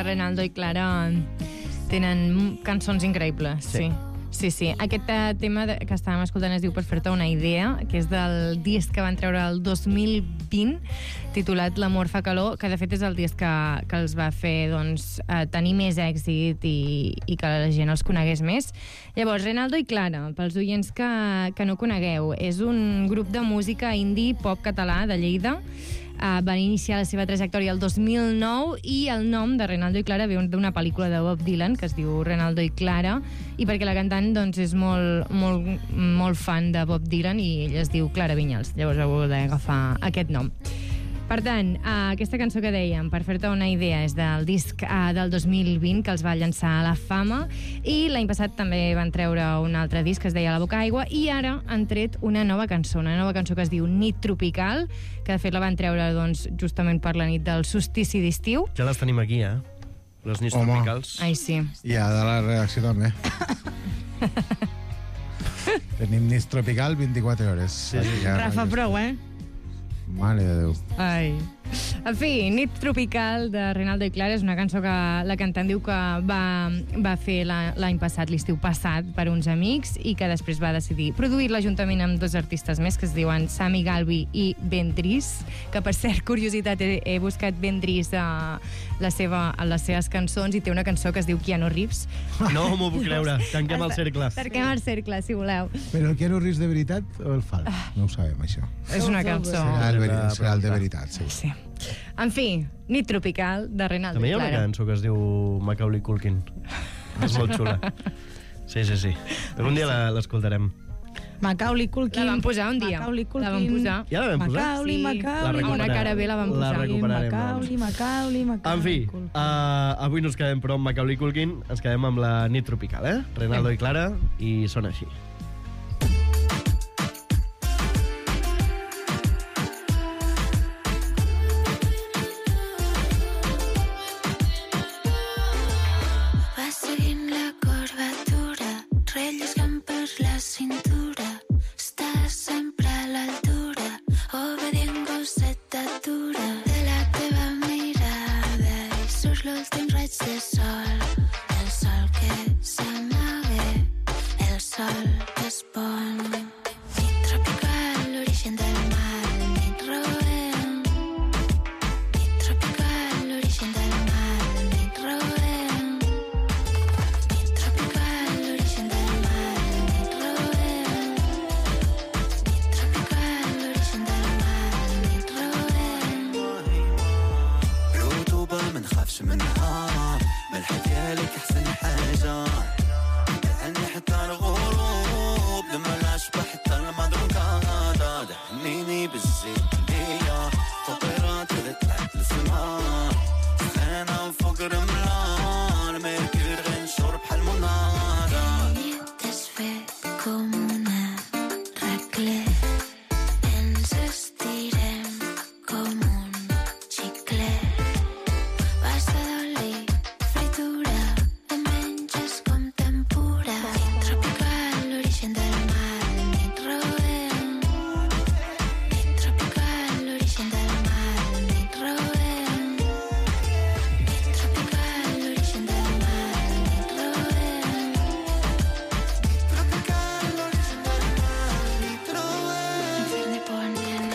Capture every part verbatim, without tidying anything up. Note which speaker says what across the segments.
Speaker 1: Renaldo i Clara tenen cançons increïbles, sí. Sí, sí. Aquest uh, tema de, que estàvem escoltant es diu Per fer-te una idea, que és del disc que van treure el dos mil vint, titulat L'amor fa calor, que de fet és el disc que, que els va fer doncs, uh, tenir més èxit i, i que la gent els conegués més. Llavors, Renaldo i Clara, pels oients que, que no conegueu, és un grup de música indie pop català de Lleida. Uh, van iniciar la seva trajectòria el dos mil nou i el nom de Renaldo i Clara ve d'una pel·lícula de Bob Dylan que es diu Renaldo i Clara, i perquè la cantant doncs, és molt, molt, molt fan de Bob Dylan i ella es diu Clara Vinyals, llavors heu d'agafar aquest nom. Per tant, uh, aquesta cançó que dèiem, Per fer-te una idea, és del disc uh, del dos mil vint que els va llançar a la fama, i l'any passat també van treure un altre disc que es deia La boca aigua, i ara han tret una nova cançó, una nova cançó que es diu Nit tropical, que de fet la van treure doncs, justament per la nit del solstici d'estiu.
Speaker 2: Ja les tenim aquí, eh? Les nits
Speaker 3: Home.
Speaker 2: tropicals.
Speaker 1: Ai, sí.
Speaker 3: I a de la redacció també. Tenim nits tropical vint-i-quatre hores.
Speaker 2: Sí, sí.
Speaker 3: Ja,
Speaker 1: Rafa, prou, eh?
Speaker 3: Mare de Déu.
Speaker 1: Ai. En fi, Nit tropical de Renaldo i Clara és una cançó que la cantant diu que va, va fer l'any passat, l'estiu passat, per uns amics, i que després va decidir produir-la juntament amb dos artistes més que es diuen Sami Galvi i Ben Dries, que per cert, curiositat, he, he buscat Ben Dries a, la seva, a les seves cançons i té una cançó que es diu Keanu Reeves.
Speaker 2: No m'ho puc creure. Tanquem el cercle.
Speaker 1: Tanquem el cercle, si voleu.
Speaker 3: Però el Keanu Reeves de veritat o el fals? No ho sabem, això.
Speaker 1: És una cançó.
Speaker 3: Serà el, veri- serà el de veritat, segur.
Speaker 1: Sí. En fi, Nit tropical de Renaldo
Speaker 2: També
Speaker 1: i
Speaker 2: hi ha
Speaker 1: Clara.
Speaker 2: una cançó que es diu Macaulay Culkin. És molt xula. Sí, sí, sí. Algun dia la- l'escoltarem.
Speaker 4: Macaulay Culkin.
Speaker 1: La van posar un dia.
Speaker 4: Macaulay Culkin.
Speaker 1: La van posar.
Speaker 2: Ja la vam posar?
Speaker 4: Macaulay,
Speaker 1: Sí.
Speaker 4: Macaulay.
Speaker 2: La
Speaker 1: A una
Speaker 2: recuperarem.
Speaker 1: cara bé la van
Speaker 2: La
Speaker 1: posar.
Speaker 2: recuperarem.
Speaker 4: Macaulay, Macaulay, Macaulay.
Speaker 2: En fi,
Speaker 4: Culkin.
Speaker 2: uh, avui no ens quedem però amb Macaulay Culkin, ens quedem amb la Nit tropical, eh? Renaldo i Clara, i sona així.
Speaker 5: Va seguint la curvatura, relliscant per la cintura. Estàs sempre a l'altura, obedient gosseta dura de la teva mirada i surt l'últim raig de sol. El sol que s'amaga, el sol que es pon. Nit tropical, l'origen del mal, nit roent. Nit tropical, l'origen del mal, nit roent. Nit tropical, l'origen del mal, nit roent. Nit tropical, l'origen del mal, nit roent.
Speaker 6: رطوبة ما نخافش منها ملح ديالك أحسن حاجة دهني حتى الغروب لما العشبة حتى المدركة دهنيني بالزيت ليا فطيرات اللي طلعت للسما سخانة وفوق رملان ميركل غنشور بحال منارة
Speaker 5: Nit es ve com una regla. Ens estirem com un xicle. Pasta d'oli, fritura, em menges com tempura. Nit tropical, l'origen del mal, nit roent. Nit tropical, l'origen del mal, nit roent. Nit tropical, l'origen del mal, nit roent.
Speaker 6: tropical l'origen del mal nit roent
Speaker 5: Infern de ponent.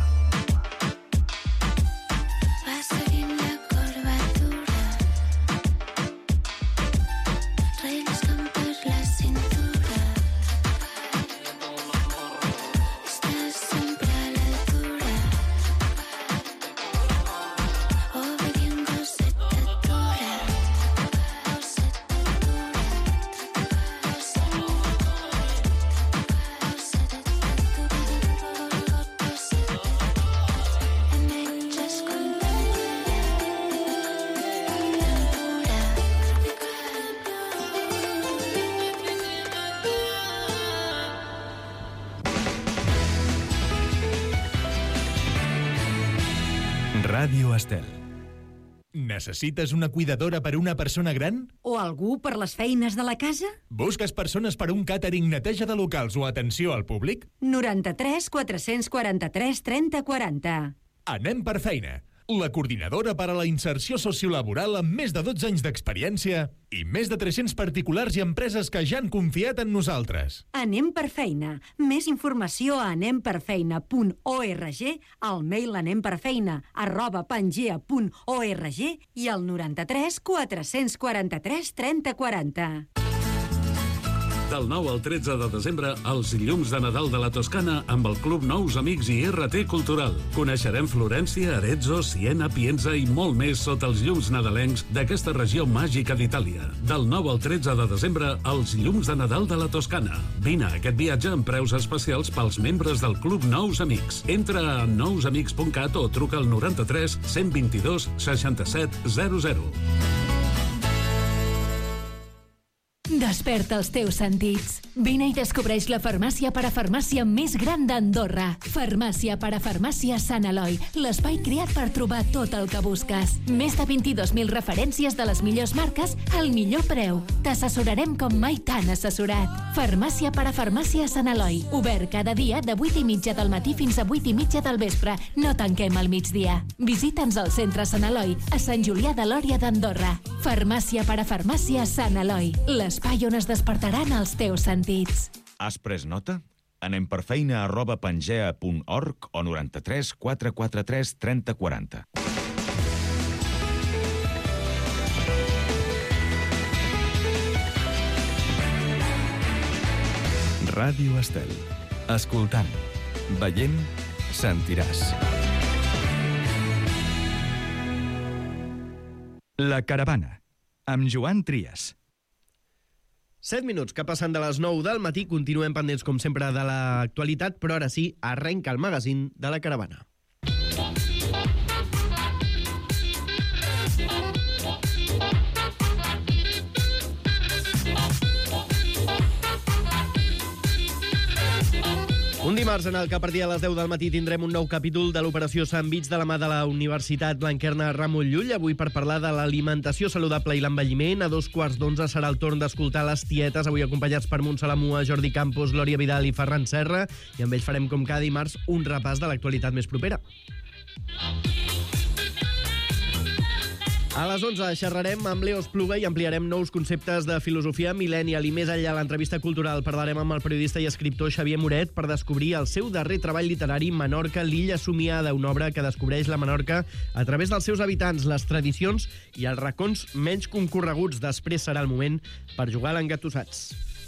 Speaker 5: Va seguint la curvatura, relliscant per la cintura. Estàs sempre a l'altura, obedient gosseta dura. Gosseta dura, gosseta
Speaker 7: Ràdio Estel. Necessites una cuidadora per una persona gran?
Speaker 8: O algú per les feines de la casa?
Speaker 7: Busques persones per un càtering, neteja de locals o atenció al públic?
Speaker 8: noranta-tres quatre-cents quaranta-tres trenta quaranta.
Speaker 7: Anem per feina. la coordinadora per a la inserció sociolaboral amb més de dotze anys d'experiència i més de tres-cents particulars i empreses que ja han confiat en nosaltres.
Speaker 8: Anem per feina. Més informació a anem per feina punt org, al mail anemperfeina arroba pangea punt org i al noranta-tres quatre-cents quaranta-tres trenta quaranta.
Speaker 9: Del nou al tretze de desembre, els llums de Nadal de la Toscana amb el Club Nous Amics i R T Cultural. Coneixerem Florència, Arezzo, Siena, Pienza i molt més sota els llums nadalencs d'aquesta regió màgica d'Itàlia. Del nou al tretze de desembre, els llums de Nadal de la Toscana. Vine a aquest viatge amb preus especials pels membres del Club Nous Amics. Entra a nous amics punt cat o truca al noranta-tres cent vint-i-dos seixanta-set zero zero.
Speaker 10: Desperta els teus sentits. Vine i descobreix la farmàcia parafarmàcia més gran d'Andorra. Farmàcia parafarmàcia Sant Eloi, l'espai creat per trobar tot el que busques. Més de vint-i-dos mil referències de les millors marques al millor preu. T'assessorarem com mai t'han assessorat. Farmàcia parafarmàcia Sant Eloi. Obert cada dia de vuit i mitja del matí fins a vuit i mitja del vespre. No tanquem al migdia. Visita'ns al centre Sant Eloi, a Sant Julià de Lòria d'Andorra. Farmàcia parafarmàcia Sant Eloi, l'espai on es despertaran els teus sentits.
Speaker 11: Has pres nota? Anem per feina arroba pangea punt org o noranta-tres quatre quaranta-tres trenta quaranta.
Speaker 12: Ràdio Estel. Escoltant, veient, sentiràs. La Caravana, amb Joan Trias.
Speaker 2: set minuts que passen de les nou del matí, continuem pendents com sempre de l'actualitat, però ara sí, arrenca el magazín de La Caravana. Un dimarts en el que a partir de les deu del matí tindrem un nou capítol de l'Operació Sandvich de la mà de la Universitat Blanquerna Ramon Llull, avui per parlar de l'alimentació saludable i l'envelliment. A dos quarts d'onze serà el torn d'escoltar les tietes, avui acompanyats per Montse Lamua, Jordi Campos, Glòria Vidal i Ferran Serra, i amb ells farem com cada dimarts un repàs de l'actualitat més propera. A les onze xerrarem amb Leo Espluga i ampliarem nous conceptes de filosofia millennial i més enllà a l'entrevista cultural parlarem amb el periodista i escriptor Xavier Moret per descobrir el seu darrer treball literari, Menorca, l'illa somiada, una obra que descobreix la Menorca a través dels seus habitants, les tradicions i els racons menys concorreguts. Després serà el moment per jugar a l'engatussats.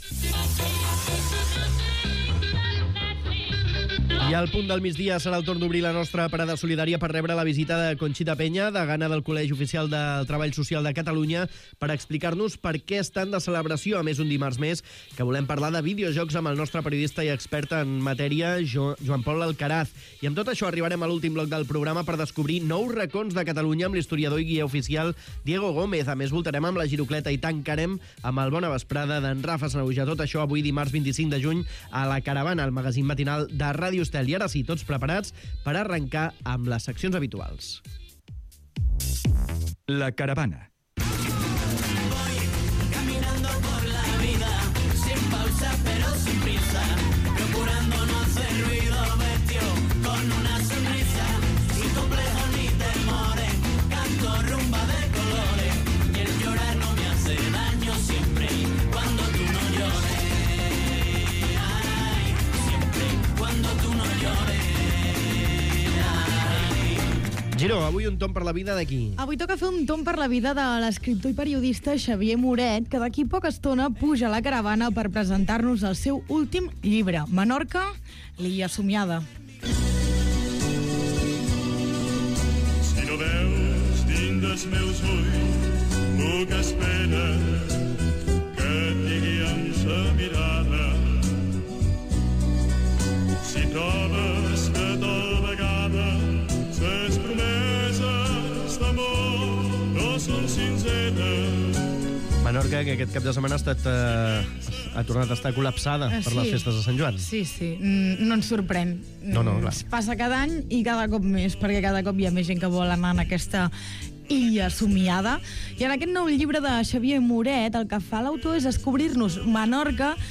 Speaker 2: I al punt del migdia serà el torn d'obrir la nostra parada solidària per rebre la visita de Conxita Peña, degana del Col·legi Oficial del Treball Social de Catalunya, per explicar-nos per què estan de celebració, a més un dimarts més, que volem parlar de videojocs amb el nostre periodista i expert en matèria, jo, Joan Pol Alcaraz. I amb tot això arribarem a l'últim bloc del programa per descobrir nous racons de Catalunya amb l'historiador i guia oficial Diego Gómez. A més, voltarem amb la girocleta i tancarem amb el Bona Vesprada d'en Rafa Sanahuja. Tot això avui dimarts vint-i-cinc de juny a La Caravana, el magazín matinal de Ràdio Estel. I ara sí, tots preparats per arrencar amb les seccions habituals.
Speaker 12: La Caravana.
Speaker 6: Voy caminando por la vida, sin pausa pero sin prisa, procurando no hacer ruido, vestido con una sonrisa, sin complejos ni temores, canto rumba de colores, y el llorar no me hace daño siempre, cuando tú no llores. Ay, siempre, cuando tú no llores.
Speaker 2: Giro, avui un tomb per la vida d'aquí.
Speaker 4: Avui toca fer un tomb per la vida de l'escriptor i periodista Xavier Moret, que d'aquí poca estona puja a La Caravana per presentar-nos el seu últim llibre, Menorca, l'illa somiada.
Speaker 13: Si no veus dins dels meus ulls el que espera que et digui amb sa mirada, si trobes que tal vegada ses promeses d'amor no són sinceres.
Speaker 2: Menorca, que aquest cap de setmana ha estat eh, ha tornat a estar col·lapsada
Speaker 4: Ah,
Speaker 2: per
Speaker 4: sí.
Speaker 2: les festes de Sant Joan.
Speaker 4: Sí, sí, mm, no ens sorprèn.
Speaker 2: No, no, clar.
Speaker 4: Es passa cada any i cada cop més, perquè cada cop hi ha més gent que vol anar en aquesta illa somiada. I en aquest nou llibre de Xavier Moret el que fa l'autor és descobrir-nos Menorca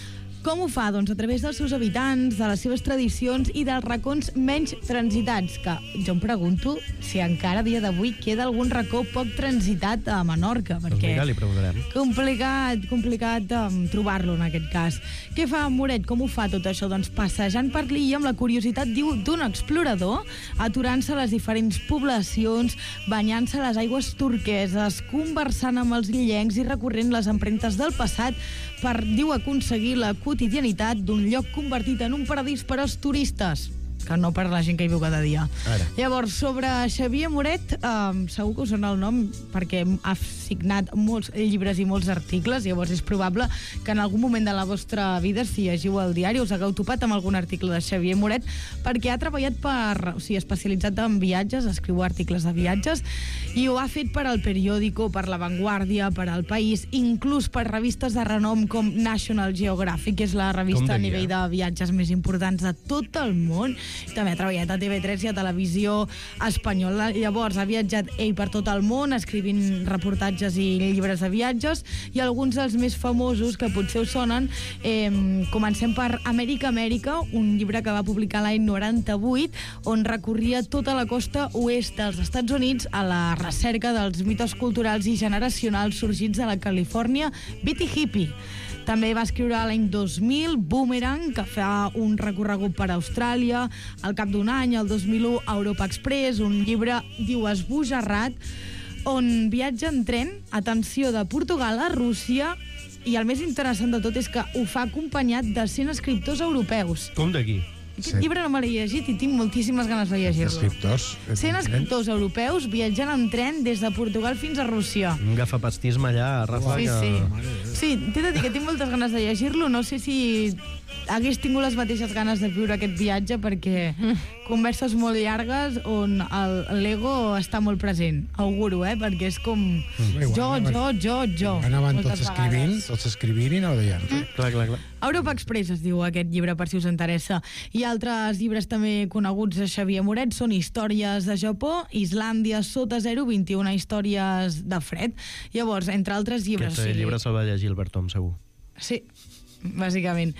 Speaker 4: Com ho fa? Doncs a través dels seus habitants, de les seves tradicions i dels racons menys transitats, que jo em pregunto si encara a dia d'avui queda algun racó poc transitat a Menorca,
Speaker 2: Doncs
Speaker 4: perquè
Speaker 2: vinga, li preguntarem.
Speaker 4: complicat, complicat um, trobar-lo en aquest cas. Què fa Moret? Com ho fa tot això? Doncs passejant per l'illa amb la curiositat, diu, d'un explorador, aturant-se a les diferents poblacions, banyant-se a les aigües turqueses, conversant amb els illencs i recorrent les empremtes del passat per, diu, aconseguir la quotidianitat d'un lloc convertit en un paradís per als turistes, que no per la gent que hi viu cada dia.
Speaker 2: Ara.
Speaker 4: Llavors, sobre Xavier Moret, eh, segur que us sona el nom perquè ha signat molts llibres i molts articles, llavors és probable que en algun moment de la vostra vida, si llegiu el diari, us hagueu topat amb algun article de Xavier Moret, perquè ha treballat per, o sigui, especialitzat en viatges, escriu articles de viatges, i ho ha fet per al Periódico, per La Vanguardia, per al País, inclús per revistes de renom com National Geographic, que és la revista a nivell de viatges més importants de tot el món. També ha treballat a T V tres i a Televisió Espanyola. Llavors, ha viatjat ell per tot el món, escrivint reportatges i llibres de viatges, i alguns dels més famosos, que potser us sonen, eh, comencem per Amèrica, Amèrica, un llibre que va publicar l'any noranta-vuit, on recorria tota la costa oest dels Estats Units a la recerca dels mites culturals i generacionals sorgits de la Califòrnia Beat i Hippie. També va escriure l'any dos mil Boomerang, que fa un recorregut per Austràlia. Al cap d'un any, el dos mil u, Europa Express, un llibre, diu, esbojarrat, on viatja en tren, atenció, de Portugal a Rússia, i el més interessant de tot és que ho fa acompanyat de cent escriptors europeus.
Speaker 2: Com d'aquí?
Speaker 4: Aquest llibre no me l'he llegit i tinc moltíssimes ganes de llegir-lo.
Speaker 3: Escriptors.
Speaker 4: cent escriptors europeus viatjant en tren des de Portugal fins a Rússia.
Speaker 2: Un gafapastisme allà, Rafa,
Speaker 4: Sí,
Speaker 2: que...
Speaker 4: sí. Sí, t'he de dir que tinc moltes ganes de llegir-lo. No sé si hagués tingut les mateixes ganes de viure aquest viatge, perquè converses molt llargues on el l'ego està molt present. Auguro, eh? Perquè és com jo, jo, jo, jo.
Speaker 3: Anaven
Speaker 4: moltes
Speaker 3: tots escrivint,
Speaker 4: vegades.
Speaker 3: tots escrivint i no ho deien.
Speaker 2: Clar, clar, clar.
Speaker 4: Europa Express es diu aquest llibre, per si us interessa. I altres llibres també coneguts de Xavier Moret són històries de Japó, Islàndia sota zero, vint-i-una històries de fred. Llavors, entre altres llibres...
Speaker 2: Aquest llibre se'l va llegir Albert Tom, segur.
Speaker 4: Sí, bàsicament.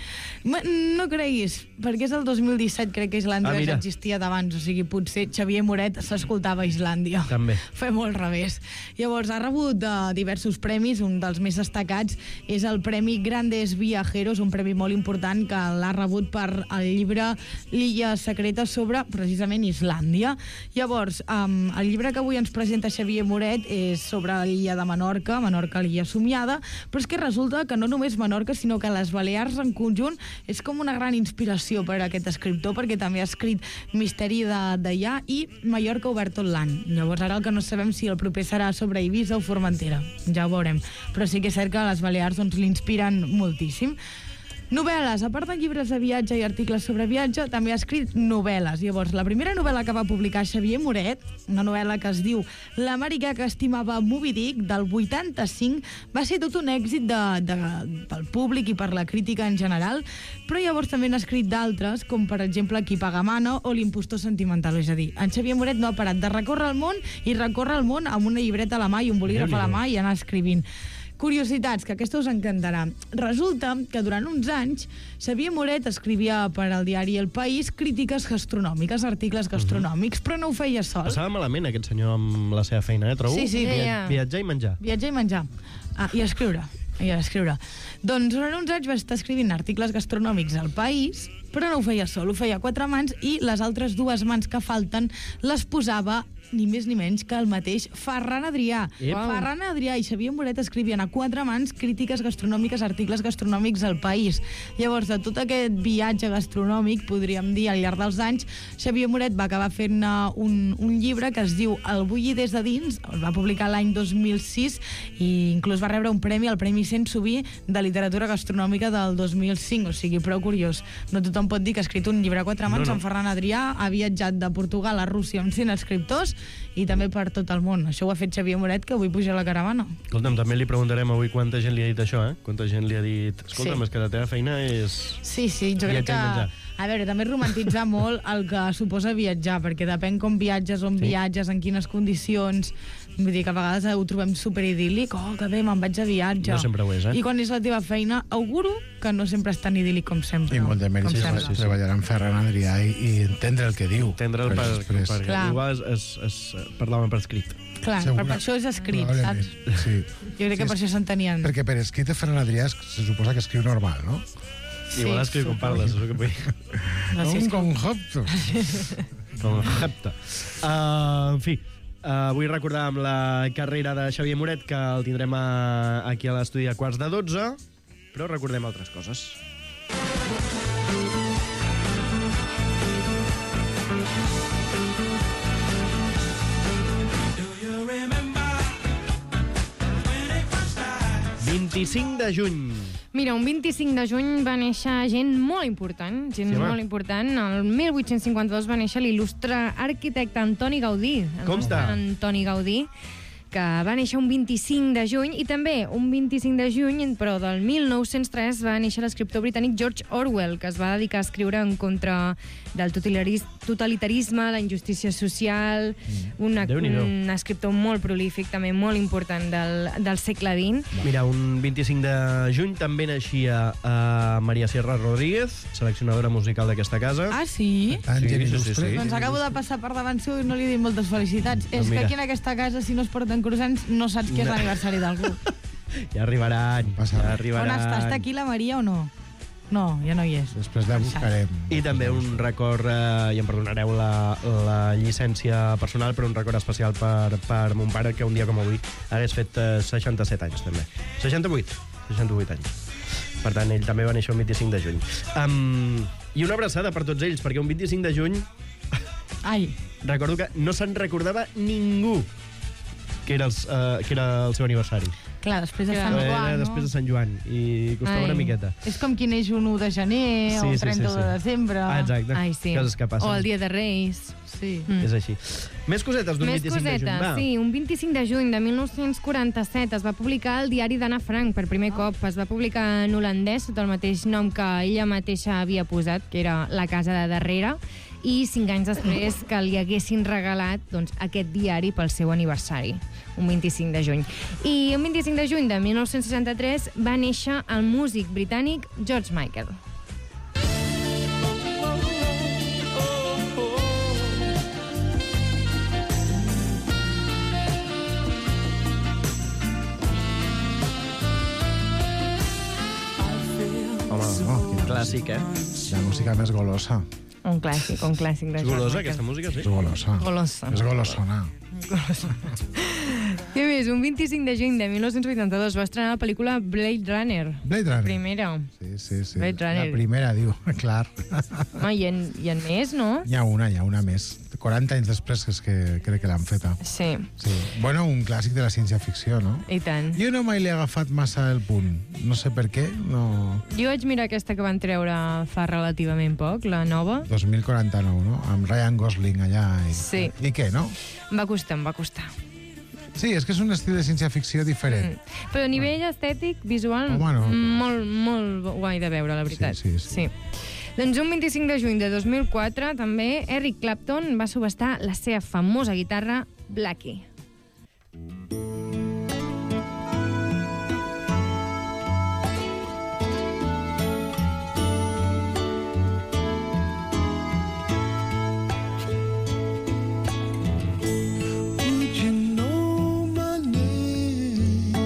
Speaker 4: No creguis, perquè és el dos mil disset, crec que Islàndia
Speaker 2: Ah, mira.
Speaker 4: ja existia d'abans, o sigui, potser Xavier Moret s'escoltava a Islàndia.
Speaker 2: També.
Speaker 4: Fer molt revés. Llavors, ha rebut uh, diversos premis, un dels més destacats és el Premi Grandes Viajeros, un premi molt important que l'ha rebut per el llibre L'illa secreta sobre, precisament, Islàndia. Llavors, um, el llibre que avui ens presenta Xavier Moret és sobre l'illa de Menorca, Menorca, l'illa somiada, però és que resulta que no només Menorca, sinó que les Balears en conjunt és com una gran inspiració per a aquest escriptor, perquè també ha escrit Misteri de d'allà i Mallorca obert tot l'any. Llavors, ara el que no sabem si el proper serà sobre Eivissa o Formentera, ja ho veurem. Però sí que és cert que les Balears doncs, l'inspiren moltíssim. Novel·les. A part de llibres de viatge i articles sobre viatge, també ha escrit novel·les. Llavors, la primera novel·la que va publicar Xavier Moret, una novel·la que es diu L'americà que estimava Moby Dick, del vuitanta-cinc, va ser tot un èxit de, de, pel públic i per la crítica en general, però llavors també n'ha escrit d'altres, com per exemple Qui paga mana o L'impostor sentimental. És a dir, en Xavier Moret no ha parat de recórrer el món i recórrer el món amb una llibreta a la mà i un bolígraf a la mà i anar escrivint. Curiositats, que aquesta us encantarà. Resulta que durant uns anys Xavier Moret escrivia per al diari El País crítiques gastronòmiques, articles gastronòmics, però no ho feia sol.
Speaker 2: Passava malament aquest senyor amb la seva feina, eh, trobo?
Speaker 4: Sí, sí.
Speaker 2: Via- Viatjar i menjar.
Speaker 4: Viatjar i menjar. Ah, i escriure. I escriure. Doncs durant uns anys va estar escrivint articles gastronòmics al País, però no ho feia sol, ho feia a quatre mans i les altres dues mans que falten les posava ni més ni menys que el mateix Ferran Adrià.
Speaker 2: Ep.
Speaker 4: Ferran Adrià i Xavier Moret escrivien a quatre mans crítiques gastronòmiques, articles gastronòmics al País. Llavors, de tot aquest viatge gastronòmic, podríem dir, al llarg dels anys, Xavier Moret va acabar fent un, un llibre que es diu El bullir des de dins, el va publicar l'any dos mil sis i inclús va rebre un premi, el Premi Sensoví de literatura gastronòmica del dos mil cinc, o sigui, prou curiós. No tothom pot dir que ha escrit un llibre a quatre mans.
Speaker 2: No, no.
Speaker 4: En Ferran Adrià ha viatjat de Portugal a Rússia amb cent escriptors i també per tot el món. Això ho ha fet Xavier Moret, que avui puja a la caravana.
Speaker 2: Escolta'm, també li preguntarem avui quanta gent li ha dit això, eh? Quanta gent li ha dit... Escolta'm,
Speaker 4: Sí.
Speaker 2: és que la teva feina és...
Speaker 4: Sí, sí, jo crec
Speaker 2: Viatjar i
Speaker 4: que
Speaker 2: menjar.
Speaker 4: A veure, també romantitzar molt el que suposa viatjar, perquè depèn com viatges, on
Speaker 2: Sí.
Speaker 4: viatges, en quines condicions. Vull dir que a vegades ho trobem superidíl·lic. Oh, que bé, me'n vaig a viatge.
Speaker 2: No sempre ho és, eh?
Speaker 4: I quan és la teva feina, auguro que no sempre és tan idíl·lic com sempre.
Speaker 3: I molt de mèrit
Speaker 4: Com
Speaker 3: sí,
Speaker 4: sempre.
Speaker 3: sí, sí. treballar amb Ferran Adrià i, i entendre el que diu.
Speaker 2: Entendre'l per,
Speaker 3: després.
Speaker 2: per,
Speaker 4: Clar.
Speaker 2: igual es, es, es parlava per escrit.
Speaker 4: Clar,
Speaker 3: Segura-
Speaker 4: per, per això és escrit,
Speaker 3: Probablement,
Speaker 4: saps?
Speaker 3: Sí.
Speaker 4: Jo crec que per això s'entenien.
Speaker 3: Perquè per escrit de Ferran Adrià es- se suposa que escriu normal, no?
Speaker 4: Sí,
Speaker 2: Igual escriu com parles, és el que vull dir.
Speaker 4: No, sí,
Speaker 3: Un
Speaker 4: és com-
Speaker 3: concepto.
Speaker 2: Concepte. Uh, en fi, uh, vull recordar amb la carrera de Xavier Moret, que el tindrem a, aquí a l'estudi a quarts de dotze, però recordem altres coses. vint-i-cinc de juny.
Speaker 1: Mira, un vint-i-cinc de juny va néixer gent molt important, gent
Speaker 2: Sí, home.
Speaker 1: molt important. El mil vuit-cents cinquanta-dos va néixer l'il·lustre arquitecte Antoni Gaudí. El
Speaker 2: Compte.
Speaker 1: nostre Antoni Gaudí, que va néixer un vint-i-cinc de juny, i també un vint-i-cinc de juny, però del mil nou-cents tres, va néixer l'escriptor britànic George Orwell, que es va dedicar a escriure en contra del totalitaris- totalitarisme, la injustícia social, un,
Speaker 2: Déu-n'hi-do.
Speaker 1: un escriptor molt prolífic, també molt important del, del segle vint.
Speaker 2: Mira, un vint-i-cinc de juny també naixia uh, Maria Sierra Rodríguez, seleccionadora musical d'aquesta casa.
Speaker 4: Ah, sí?
Speaker 3: Tan
Speaker 2: Sí,
Speaker 3: gent
Speaker 2: sí, sí,
Speaker 3: il·lustre.
Speaker 2: sí.
Speaker 4: Doncs acabo de passar per davant seu i no li he dit moltes felicitats. És
Speaker 2: mira.
Speaker 4: que aquí en aquesta casa, si no es porten croissants, no saps que és
Speaker 2: No.
Speaker 4: l'aniversari d'algú.
Speaker 2: Ja arribaran,
Speaker 3: passa
Speaker 2: ja
Speaker 3: res.
Speaker 4: On
Speaker 2: arribaran.
Speaker 4: està? Està aquí la Maria o no? No, ja no hi és.
Speaker 3: Després la buscarem.
Speaker 2: I també un record, eh, i em perdonareu la, la llicència personal, però un record especial per, per mon pare, que un dia com avui hagués fet eh, seixanta-set anys, també. seixanta-vuit, seixanta-vuit anys. Per tant, ell també va néixer un vint-i-cinc de juny. Um, I una abraçada per tots ells, perquè un vint-i-cinc de juny
Speaker 4: Ai,
Speaker 2: recordo que no se'n recordava ningú que era, els, uh, que era el seu aniversari.
Speaker 4: clar, després de
Speaker 1: Clar.
Speaker 4: Sant
Speaker 2: Era
Speaker 4: Joan, no?
Speaker 2: després de Sant Joan, i costava
Speaker 1: Ai.
Speaker 2: una miqueta.
Speaker 4: És com qui neix un u de gener
Speaker 2: Sí,
Speaker 4: o
Speaker 2: sí,
Speaker 4: el
Speaker 2: sí,
Speaker 4: trenta
Speaker 2: sí.
Speaker 4: de desembre.
Speaker 2: Ah, exacte.
Speaker 1: Ai, sí.
Speaker 2: Coses que passen.
Speaker 1: O el dia de Reis.
Speaker 4: Sí.
Speaker 1: Mm.
Speaker 2: És així. Més cosetes d'un
Speaker 1: Més
Speaker 2: vint-i-cinc de juny.
Speaker 1: cosetes,
Speaker 2: Va.
Speaker 1: sí. Un vint-i-cinc de juny de mil nou-cents quaranta-set es va publicar el diari d'Anna Frank per primer cop. Es va publicar en holandès sota el mateix nom que ella mateixa havia posat, que era La casa de darrere, i cinc anys després que li haguessin regalat doncs, aquest diari pel seu aniversari, un vint-i-cinc de juny. I un vint-i-cinc de juny de mil nou-cents seixanta-tres va néixer el músic britànic George Michael.
Speaker 2: Home,
Speaker 3: Oh, quina
Speaker 2: clàssic, eh?
Speaker 3: La música més golosa.
Speaker 1: Un clàssic, un clàssic de
Speaker 2: És
Speaker 1: George
Speaker 2: golosa,
Speaker 1: Michael.
Speaker 2: aquesta música, sí?
Speaker 3: És golosa.
Speaker 1: Golosa.
Speaker 3: És golosona.
Speaker 1: I a més, un vint-i-cinc de juny de mil nou-cents vuitanta-dos va estrenar la pel·lícula Blade Runner.
Speaker 3: Blade Runner.
Speaker 1: Primera.
Speaker 3: Sí, sí, sí.
Speaker 1: Blade Runner.
Speaker 3: La primera, diu, clar.
Speaker 1: Home, i en, i en més, no?
Speaker 3: Hi ha una, hi ha una més. quaranta anys després que és que crec que l'han feta.
Speaker 1: Sí,
Speaker 3: Sí. Bueno, un clàssic de la ciència-ficció, no?
Speaker 1: i tant.
Speaker 3: Jo no mai l'he agafat massa el punt. No sé per què, no...
Speaker 1: Jo vaig mirar aquesta que van treure fa relativament poc, la nova.
Speaker 3: dos mil quaranta-nou, no? Amb Ryan Gosling allà. I,
Speaker 1: Sí.
Speaker 3: I què, no?
Speaker 1: Em va costar, em va costar.
Speaker 3: Sí, és que és un estil de ciència-ficció diferent.
Speaker 1: Mm. Però a nivell estètic, visual,
Speaker 3: Home, no.
Speaker 1: molt, molt guai de veure, la veritat.
Speaker 3: Sí, sí, sí.
Speaker 1: Doncs un vint-i-cinc de juny de dos mil quatre, també, Eric Clapton va subestar la seva famosa guitarra Blackie.
Speaker 13: Would you know my name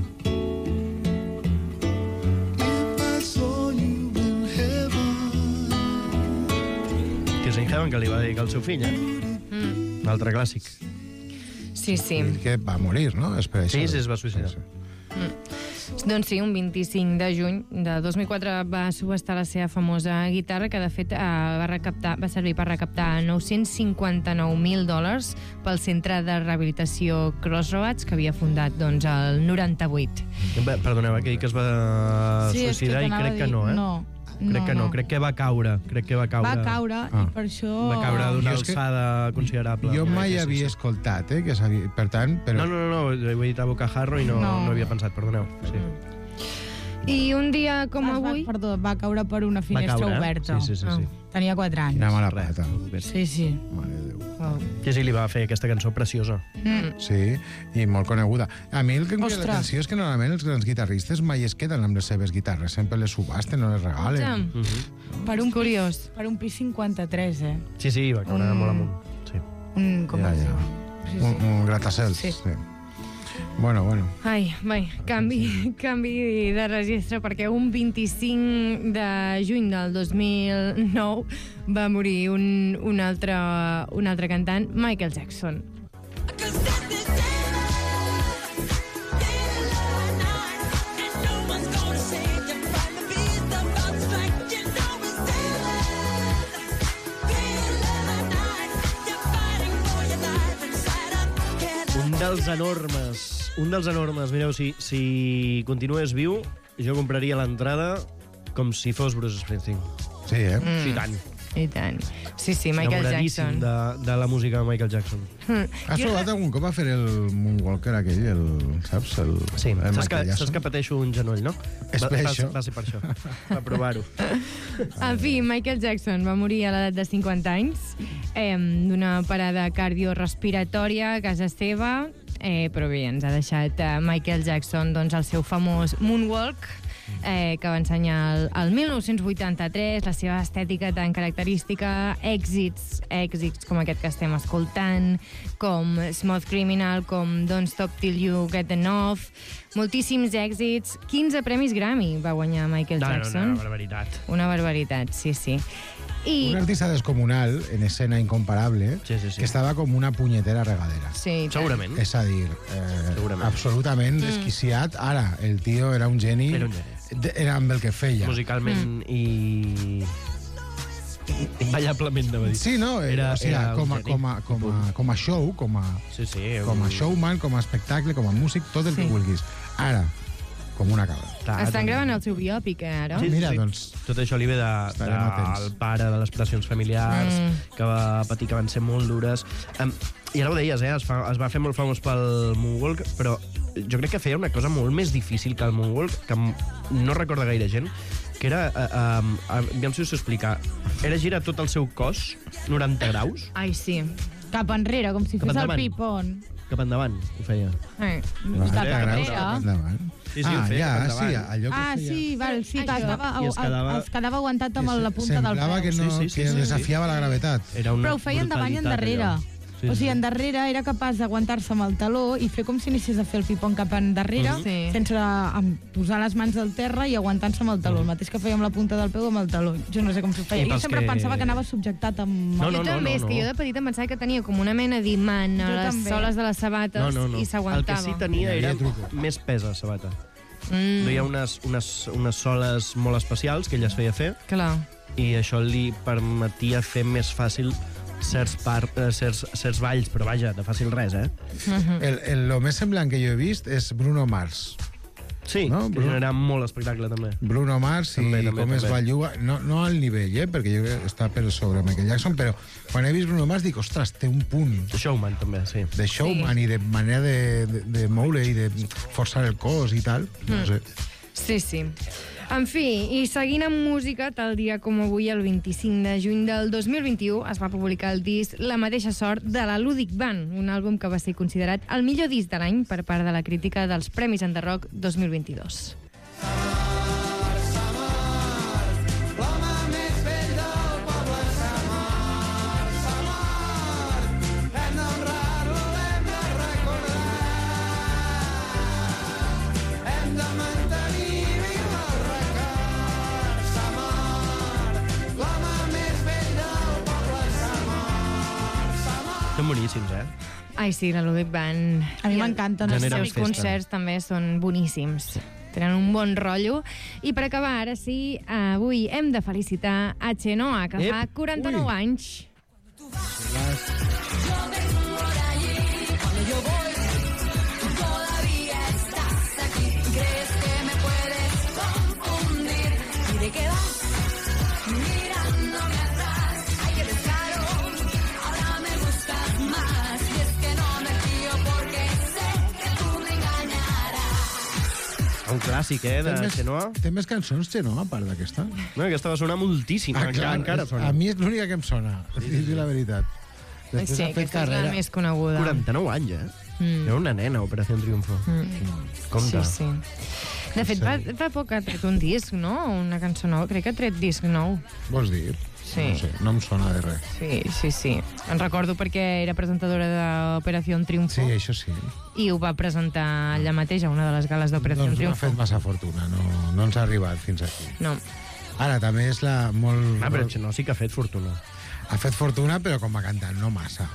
Speaker 13: if I saw you in heaven?
Speaker 2: Que és in Heaven, que li va dedicar al seu fill, eh?
Speaker 1: Mm.
Speaker 2: Un altre clàssic.
Speaker 1: Sí, sí.
Speaker 3: I que va morir, no? És per això.
Speaker 2: Sí, sí, es va suïcidar.
Speaker 1: Doncs sí, un vint-i-cinc de juny de dos mil quatre va subestar la seva famosa guitarra, que de fet eh, va, recaptar, va servir per recaptar nou-cents cinquanta-nou mil dòlars pel centre de rehabilitació Crossroads, que havia fundat doncs, el noranta-vuit.
Speaker 2: Bé, perdoneu, que dic que es va
Speaker 4: Sí, és que
Speaker 2: suïcidar i
Speaker 4: t'anava
Speaker 2: crec
Speaker 4: a
Speaker 2: que
Speaker 4: dir-
Speaker 2: no, eh?
Speaker 4: no,
Speaker 2: Crec
Speaker 4: no,
Speaker 2: que no,
Speaker 4: no.
Speaker 2: crec que va caure. Crec que va caure.
Speaker 4: Va caure
Speaker 3: Ah.
Speaker 4: i per això...
Speaker 2: Va caure d'una
Speaker 3: Jo és que-
Speaker 2: alçada considerable.
Speaker 3: Jo mai
Speaker 2: Sí, sí,
Speaker 3: havia
Speaker 2: sí.
Speaker 3: escoltat, eh? Que s'havia... Per tant, però...
Speaker 2: No, no, no, no, ho he dit a bocajarro i no,
Speaker 3: No.
Speaker 2: no havia pensat, perdoneu. Sí.
Speaker 1: I un dia com
Speaker 4: Ah,
Speaker 1: avui...
Speaker 4: Va, perdó, va caure per una finestra
Speaker 2: caure, eh?
Speaker 4: oberta.
Speaker 2: Sí, sí, sí, sí.
Speaker 4: Ah. Tenia quatre anys.
Speaker 3: Quina mala pata.
Speaker 4: Sí, sí.
Speaker 3: Mare de Déu.
Speaker 4: Oh.
Speaker 2: Sí, sí, li va fer aquesta cançó preciosa.
Speaker 4: Mm.
Speaker 3: Sí, i molt coneguda. A mi el que em crida
Speaker 4: Ostres.
Speaker 3: l'atenció és que normalment els grans guitarristes mai es queden amb les seves guitarres, sempre les subasten o les regalen.
Speaker 1: Mm.
Speaker 2: Mhm.
Speaker 4: Per un curiós. Per un pis cinquanta-tres, eh?
Speaker 2: Sí, sí, va caure
Speaker 4: Mm.
Speaker 2: molt amunt. Sí.
Speaker 4: Un, com
Speaker 3: Ja,
Speaker 4: es
Speaker 3: ja.
Speaker 4: diu? Sí,
Speaker 3: Un,
Speaker 4: sí.
Speaker 3: un gratacels.
Speaker 4: Sí.
Speaker 3: sí. Bueno, bueno.
Speaker 1: Ai, vai, canvi, canvi de registre, perquè un vint-i-cinc de juny del dos mil nou va morir un, un, altre, un altre cantant, Michael Jackson.
Speaker 2: Un dels enormes, un dels enormes. Mireu, si, si continués viu, jo compraria l'entrada com si fos Bruce Springsteen.
Speaker 3: Sí, eh?
Speaker 2: Mm. Sí, tant.
Speaker 1: I tant. Sí, sí, Michael
Speaker 2: Enamoradíssim
Speaker 1: Jackson.
Speaker 2: de, de la música de Michael Jackson.
Speaker 3: Has provat algun cop a fer el Moonwalker aquell, el, saps? El,
Speaker 2: Sí,
Speaker 3: el
Speaker 2: saps que,
Speaker 3: Michael
Speaker 2: saps
Speaker 3: Jackson?
Speaker 2: que pateixo un genoll, no?
Speaker 3: És
Speaker 2: va,
Speaker 3: per
Speaker 2: va,
Speaker 3: això.
Speaker 2: va ser per això, va provar-ho.
Speaker 1: En fi, Michael Jackson va morir a l'edat de cinquanta anys eh, d'una parada cardiorrespiratòria a casa seva, eh, però bé, ens ha deixat eh, Michael Jackson doncs, el seu famós Moonwalk, eh, que va ensenyar el, el mil nou-cents vuitanta-tres, la seva estètica tan característica, èxits, èxits com aquest que estem escoltant, com Smooth Criminal, com Don't Stop Till You Get Enough, moltíssims èxits, quinze premis Grammy va guanyar Michael
Speaker 2: No, no,
Speaker 1: Jackson.
Speaker 2: una barbaritat.
Speaker 1: Una barbaritat, sí, sí. I...
Speaker 3: Un artista descomunal, en escena incomparable,
Speaker 2: sí, sí, sí.
Speaker 3: que estava com una punyetera regadera.
Speaker 1: Sí,
Speaker 2: segurament.
Speaker 3: És a dir, eh,
Speaker 2: Segurament.
Speaker 3: absolutament desquiciat. Ara, el tio era un geni,
Speaker 2: Era un geni.
Speaker 3: de- era amb el que feia.
Speaker 2: Musicalment mm. i... Ballablement, no va dir.
Speaker 3: Sí, no? Eh,
Speaker 2: Era-
Speaker 3: o sigui,
Speaker 2: era un
Speaker 3: com, a,
Speaker 2: geni.
Speaker 3: com, a, com, a, com a show, com a,
Speaker 2: Sí, sí.
Speaker 3: com a
Speaker 2: un-
Speaker 3: showman, com a espectacle, com a músic, tot el
Speaker 1: Sí.
Speaker 3: que vulguis. Ara, com una cabra.
Speaker 2: Clar,
Speaker 1: Estan
Speaker 2: doncs-
Speaker 1: gravant el seu biòpic, eh, ara?
Speaker 3: Sí, Mira, doncs,
Speaker 2: Tot això li ve de, de,
Speaker 3: estarem atents.
Speaker 2: del pare, de les pressions familiars,
Speaker 1: Mm.
Speaker 2: que va patir, que van ser molt dures. Um, I ara ho deies, eh? Es, fa, es va fer molt famós pel Moonwalk, però jo crec que feia una cosa molt més difícil que el Moonwalk, que m- no recorda gaire gent, que era, uh, um, aviam si us ho explica, era girar tot el seu cos, noranta graus,
Speaker 1: Ai, sí.
Speaker 4: Cap enrere, com si
Speaker 2: Cap
Speaker 4: fes el
Speaker 2: endavant.
Speaker 4: pipon.
Speaker 2: cap endavant, ho feia.
Speaker 1: Eh.
Speaker 4: Cap
Speaker 2: Era
Speaker 4: enrere.
Speaker 3: cap endavant.
Speaker 2: Sí, sí, ho
Speaker 3: ah,
Speaker 2: feia
Speaker 3: ja,
Speaker 2: cap
Speaker 3: sí,
Speaker 2: endavant.
Speaker 3: allò que
Speaker 4: Ah,
Speaker 3: feia...
Speaker 4: sí, val, sí, que
Speaker 1: Això.
Speaker 4: estava,
Speaker 2: I es quedava-
Speaker 4: es quedava aguantat amb
Speaker 3: que
Speaker 4: la punta del
Speaker 3: semblava
Speaker 4: peu.
Speaker 3: que, no,
Speaker 2: Sí, sí, sí,
Speaker 3: que
Speaker 2: sí,
Speaker 3: desafiava la gravetat.
Speaker 2: Era una
Speaker 4: Però ho feia endavant i
Speaker 2: brutalitat,
Speaker 4: endarrere.
Speaker 2: allò. Sí,
Speaker 4: O sigui,
Speaker 2: sí.
Speaker 4: endarrere era capaç d'aguantar-se amb el taló i fer com si anéssis a fer el pipon cap endarrere,
Speaker 1: Mhm. Sí.
Speaker 4: sense em, posar les mans al terra i aguantant-se amb el taló. El mateix que feia amb la punta del peu amb el taló. Jo no sé com s'ho feia.
Speaker 2: I
Speaker 4: Jo
Speaker 2: pels
Speaker 4: sempre
Speaker 2: que-
Speaker 4: pensava que anava subjectat amb...
Speaker 2: No, no,
Speaker 1: jo també, és
Speaker 2: no.
Speaker 1: que jo de petita em pensava que tenia com una mena d'imant a
Speaker 4: Jo
Speaker 1: les
Speaker 4: també.
Speaker 1: soles de les sabates
Speaker 2: No, no, no.
Speaker 1: i
Speaker 2: El
Speaker 1: s'aguantava.
Speaker 2: que sí tenia
Speaker 3: Hi
Speaker 2: era
Speaker 3: havia truco.
Speaker 2: més pes a la sabata.
Speaker 1: Mm,
Speaker 2: Duia unes, unes, unes soles molt especials que ella es feia fer
Speaker 1: clar.
Speaker 2: i això li permetia fer més fàcil certs, par, eh, certs, certs balls, però vaja, de fàcil res, eh?
Speaker 1: Mhm.
Speaker 3: El, el, lo més semblant que jo he vist és Bruno Mars.
Speaker 2: Sí,
Speaker 3: No,
Speaker 2: que
Speaker 3: Bruno-
Speaker 2: genera molt espectacle, també.
Speaker 3: Bruno Mars i
Speaker 2: També, també,
Speaker 3: com es
Speaker 2: també.
Speaker 3: belluga, no, no al nivell, eh, perquè jo crec que està per sobre Michael Jackson, però quan he vist Bruno Mars dic, ostres, té un punt
Speaker 2: The Showman, també, sí.
Speaker 3: de showman sí. i de manera de, de, de moure i de forçar el cos i tal. No
Speaker 1: Mm.
Speaker 3: sé.
Speaker 1: Sí, sí. En fi, i seguint amb música, tal dia com avui, el vint-i-cinc de juny del dos mil vint-i-u, es va publicar el disc La mateixa sort de la Ludic Band, un àlbum que va ser considerat el millor disc de l'any per part de la crítica dels Premis Enderrock dos mil vint-i-dos.
Speaker 2: Són boníssims, eh?
Speaker 1: Ai, sí, la Ludic Band.
Speaker 4: A mi
Speaker 1: I
Speaker 4: m'encanten.
Speaker 1: Els
Speaker 2: Generen
Speaker 1: seus
Speaker 2: festa.
Speaker 1: concerts també són boníssims. Tenen un bon rotllo. I per acabar, ara sí, avui hem de felicitar a Chenoa, que
Speaker 2: Ep,
Speaker 1: fa quaranta-nou
Speaker 3: ui.
Speaker 1: anys.
Speaker 2: Un Un clàssic, eh, de
Speaker 3: Té més-
Speaker 2: Xenoa.
Speaker 3: Té més cançons, Xenoa, a part d'aquesta?
Speaker 2: No, aquesta va sonar moltíssim,
Speaker 3: Ah,
Speaker 2: encara,
Speaker 3: clar,
Speaker 2: encara
Speaker 3: és-
Speaker 2: sona.
Speaker 3: A mi és l'única que em sona, dir la veritat. Després
Speaker 1: Sí,
Speaker 3: ha fet
Speaker 1: aquesta és la
Speaker 3: carrera.
Speaker 1: més coneguda.
Speaker 2: quaranta-nou anys, eh?
Speaker 1: Mm.
Speaker 2: Era una nena, Operació Triunfo.
Speaker 1: Mm.
Speaker 2: Compte.
Speaker 1: Sí, sí. De fet, fa, fa poc ha tret un disc, no? Una cançó nova. Crec que ha tret disc nou.
Speaker 3: Vols dir?
Speaker 1: Sí.
Speaker 3: No sé, no em sona de res.
Speaker 1: Sí, sí, sí. En recordo perquè era presentadora d'Operació Triunfo.
Speaker 3: Sí, això sí.
Speaker 1: I ho va presentar allà mateix a una de les gales d'Operació
Speaker 3: Doncs no ha
Speaker 1: Triunfo.
Speaker 3: fet massa fortuna, no, no ens ha arribat fins aquí.
Speaker 1: No.
Speaker 3: Ara, també és la molt...
Speaker 2: Ah, però Xenoa sí que ha fet fortuna.
Speaker 3: Ha fet fortuna, però com a cantant, no massa.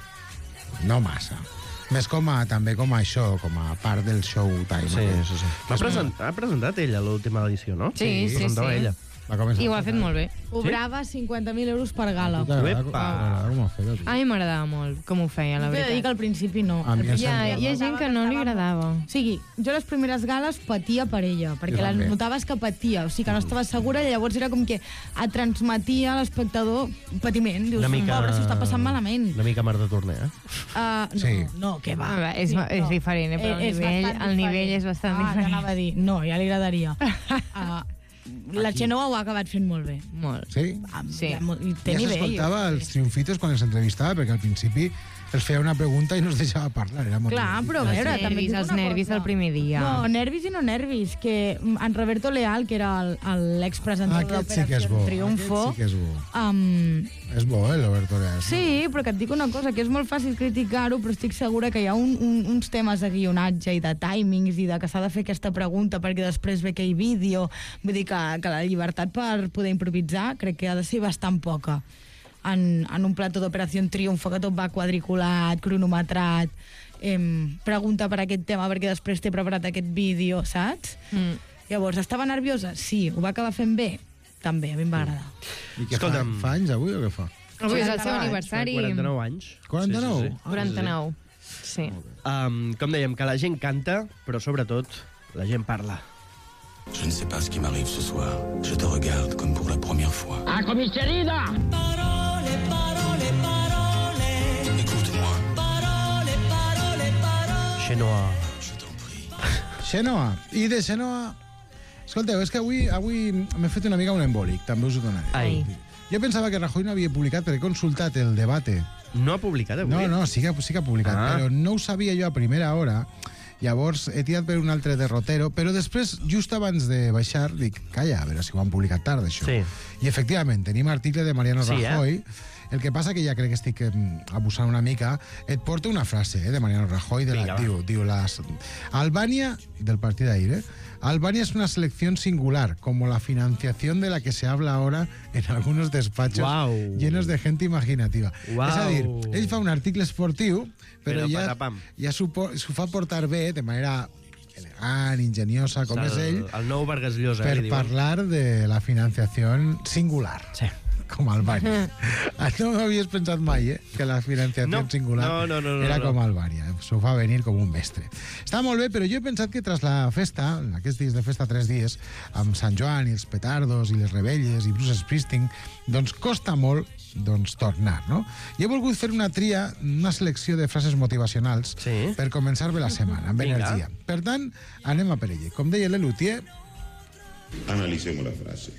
Speaker 3: No massa. Més com a, també com a això, com a part del showtime.
Speaker 2: Sí,
Speaker 3: aquest.
Speaker 2: sí, sí. Va present, ha presentat ella l'última edició, no?
Speaker 1: Sí, sí,
Speaker 2: presentava
Speaker 1: sí.
Speaker 2: ella.
Speaker 3: Va començar
Speaker 1: I ho ha fet molt bé.
Speaker 4: Cobrava cinquanta mil euros per gala.
Speaker 3: T'agrada com-
Speaker 2: Uepa.
Speaker 3: t'agrada com ho ha fet, a tu?
Speaker 1: A mi m'agradava molt com ho feia, la
Speaker 4: He de dir que
Speaker 1: veritat.
Speaker 4: al principi no.
Speaker 3: A mi
Speaker 4: Al
Speaker 3: em
Speaker 1: Hi ha,
Speaker 3: sembla-
Speaker 1: hi ha gent que no li agradava.
Speaker 4: O sigui, jo les primeres gales patia per ella, perquè
Speaker 3: Jo
Speaker 4: la
Speaker 3: també.
Speaker 4: notaves que patia, o sigui, que no estava segura, i llavors era com que et transmetia a l'espectador patiment. Dius,
Speaker 2: Una mica...
Speaker 4: pobre, s'ho està passant malament.
Speaker 2: Una mica mar de torner, eh?
Speaker 4: Uh, no,
Speaker 3: Sí.
Speaker 4: no, què va.
Speaker 1: A veure, és- és diferent, eh, però el
Speaker 4: és
Speaker 1: nivell-
Speaker 4: bastant
Speaker 1: el nivell
Speaker 4: diferent.
Speaker 1: és bastant
Speaker 4: ah,
Speaker 1: diferent.
Speaker 4: Ah, anava a dir, no, ja li agradaria. uh, la Xenoa ho ha acabat fent molt bé.
Speaker 1: Molt.
Speaker 3: Sí?
Speaker 1: Sí.
Speaker 4: Ja, mo- i té
Speaker 3: Ja
Speaker 4: nivell.
Speaker 3: s'escoltava els triomfitos quan els entrevistava, perquè al principi els feia una pregunta i no els deixava parlar. Era molt
Speaker 4: Clar, però a
Speaker 1: Els
Speaker 4: veure, també et
Speaker 1: nervis,
Speaker 4: dic
Speaker 1: els
Speaker 4: una
Speaker 1: nervis
Speaker 4: cosa.
Speaker 1: el primer dia.
Speaker 4: No, nervis i no nervis, que en Roberto Leal, que era el- el- l'expresentador
Speaker 3: Aquest sí que és bo.
Speaker 4: d'Operació Triunfo,
Speaker 3: Aquest sí que és bo.
Speaker 4: um,
Speaker 3: És bo, eh, l'Oberto Leal.
Speaker 4: sí, però que et dic una cosa, que és molt fàcil criticar-ho, però estic segura que hi ha un, un, uns temes de guionatge i de timings i de que s'ha de fer aquesta pregunta perquè després ve aquell vídeo. Vull dir que, que la llibertat per poder improvisar crec que ha de ser bastant poca. En, en un plató d'Operació Triunfo que tot va quadriculat, cronometrat, em, pregunta per aquest tema perquè després t'he preparat aquest vídeo, saps?
Speaker 1: Mm.
Speaker 4: Llavors, estava nerviosa? Sí. Ho va acabar fent bé? També, a mi em va agradar.
Speaker 3: I què
Speaker 2: Escolta'm.
Speaker 3: fa, fa anys avui o què fa?
Speaker 1: Avui és el seu
Speaker 4: quaranta-nou anys,
Speaker 1: aniversari.
Speaker 2: quaranta-nou anys.
Speaker 3: quaranta-nou?
Speaker 2: Sí, sí, sí.
Speaker 1: quaranta-nou. Sí.
Speaker 2: Um, com dèiem, que la gent canta, però sobretot la gent parla.
Speaker 14: Je ne sais pas ce qui m'arrive ce soir. Je te regarde comme pour la première fois.
Speaker 6: ¡A comisaría! Parole, parole, parole.
Speaker 14: Écoute-moi.
Speaker 6: Parole, parole, parole.
Speaker 2: Xenoa.
Speaker 3: Xenoa. I de Xenoa... Escolteu, és que avui, avui m'he fet una mica un embòlic, també us ho donaré.
Speaker 2: Ai.
Speaker 3: Jo pensava que Rajoy no havia publicat, perquè he consultat el debate.
Speaker 2: No ha publicat avui?
Speaker 3: No, no, sí que, sí que ha publicat,
Speaker 2: Ah.
Speaker 3: però no ho sabia jo a primera hora. Llavors he tirat per un altre derrotero, però després, just abans de baixar, dic, calla, a veure si ho han publicat tard, això.
Speaker 2: Sí.
Speaker 3: I efectivament, tenim article de Mariano
Speaker 2: Sí, eh?
Speaker 3: Rajoy. El que passa que ja crec que estic em, abusant una mica. Et porto una frase eh, de Mariano Rajoy. De la,
Speaker 2: Vinga, va.
Speaker 3: diu, diu las, Albania, del partit d'ahir, eh? Albania es una selección singular, como la financiación de la que se habla ahora en algunos despachos
Speaker 2: Guau.
Speaker 3: llenos de gente imaginativa.
Speaker 2: Guau.
Speaker 3: És a dir, ell fa un article esportiu, però,
Speaker 2: Però
Speaker 3: ja,
Speaker 2: patapam.
Speaker 3: ja s'ho po- s'ho fa portar bé, de manera elegant, ingeniosa, com
Speaker 2: el,
Speaker 3: és ell,
Speaker 2: El nou Vargas Llosa.
Speaker 3: per
Speaker 2: eh, li diuen.
Speaker 3: parlar de la financiación singular.
Speaker 2: Sí.
Speaker 3: Com Albània. Ah, no havies pensat mai, eh? Que la financiació
Speaker 2: No.
Speaker 3: singular
Speaker 2: No, no, no, no,
Speaker 3: era
Speaker 2: no.
Speaker 3: com Albània. S'ho fa venir com un mestre. Està molt bé, però jo he pensat que tras la festa, aquests dies de festa, tres dies, amb Sant Joan i els petardos i les rebelles i Bruce Springsteen, doncs costa molt doncs, tornar, no? I he volgut fer una tria, una selecció de frases motivacionals
Speaker 2: Sí.
Speaker 3: per començar bé la setmana, amb
Speaker 2: Vinga.
Speaker 3: energia. Per tant, anem a per ella. Com deia l'Elutier,
Speaker 13: Analicemos la frase.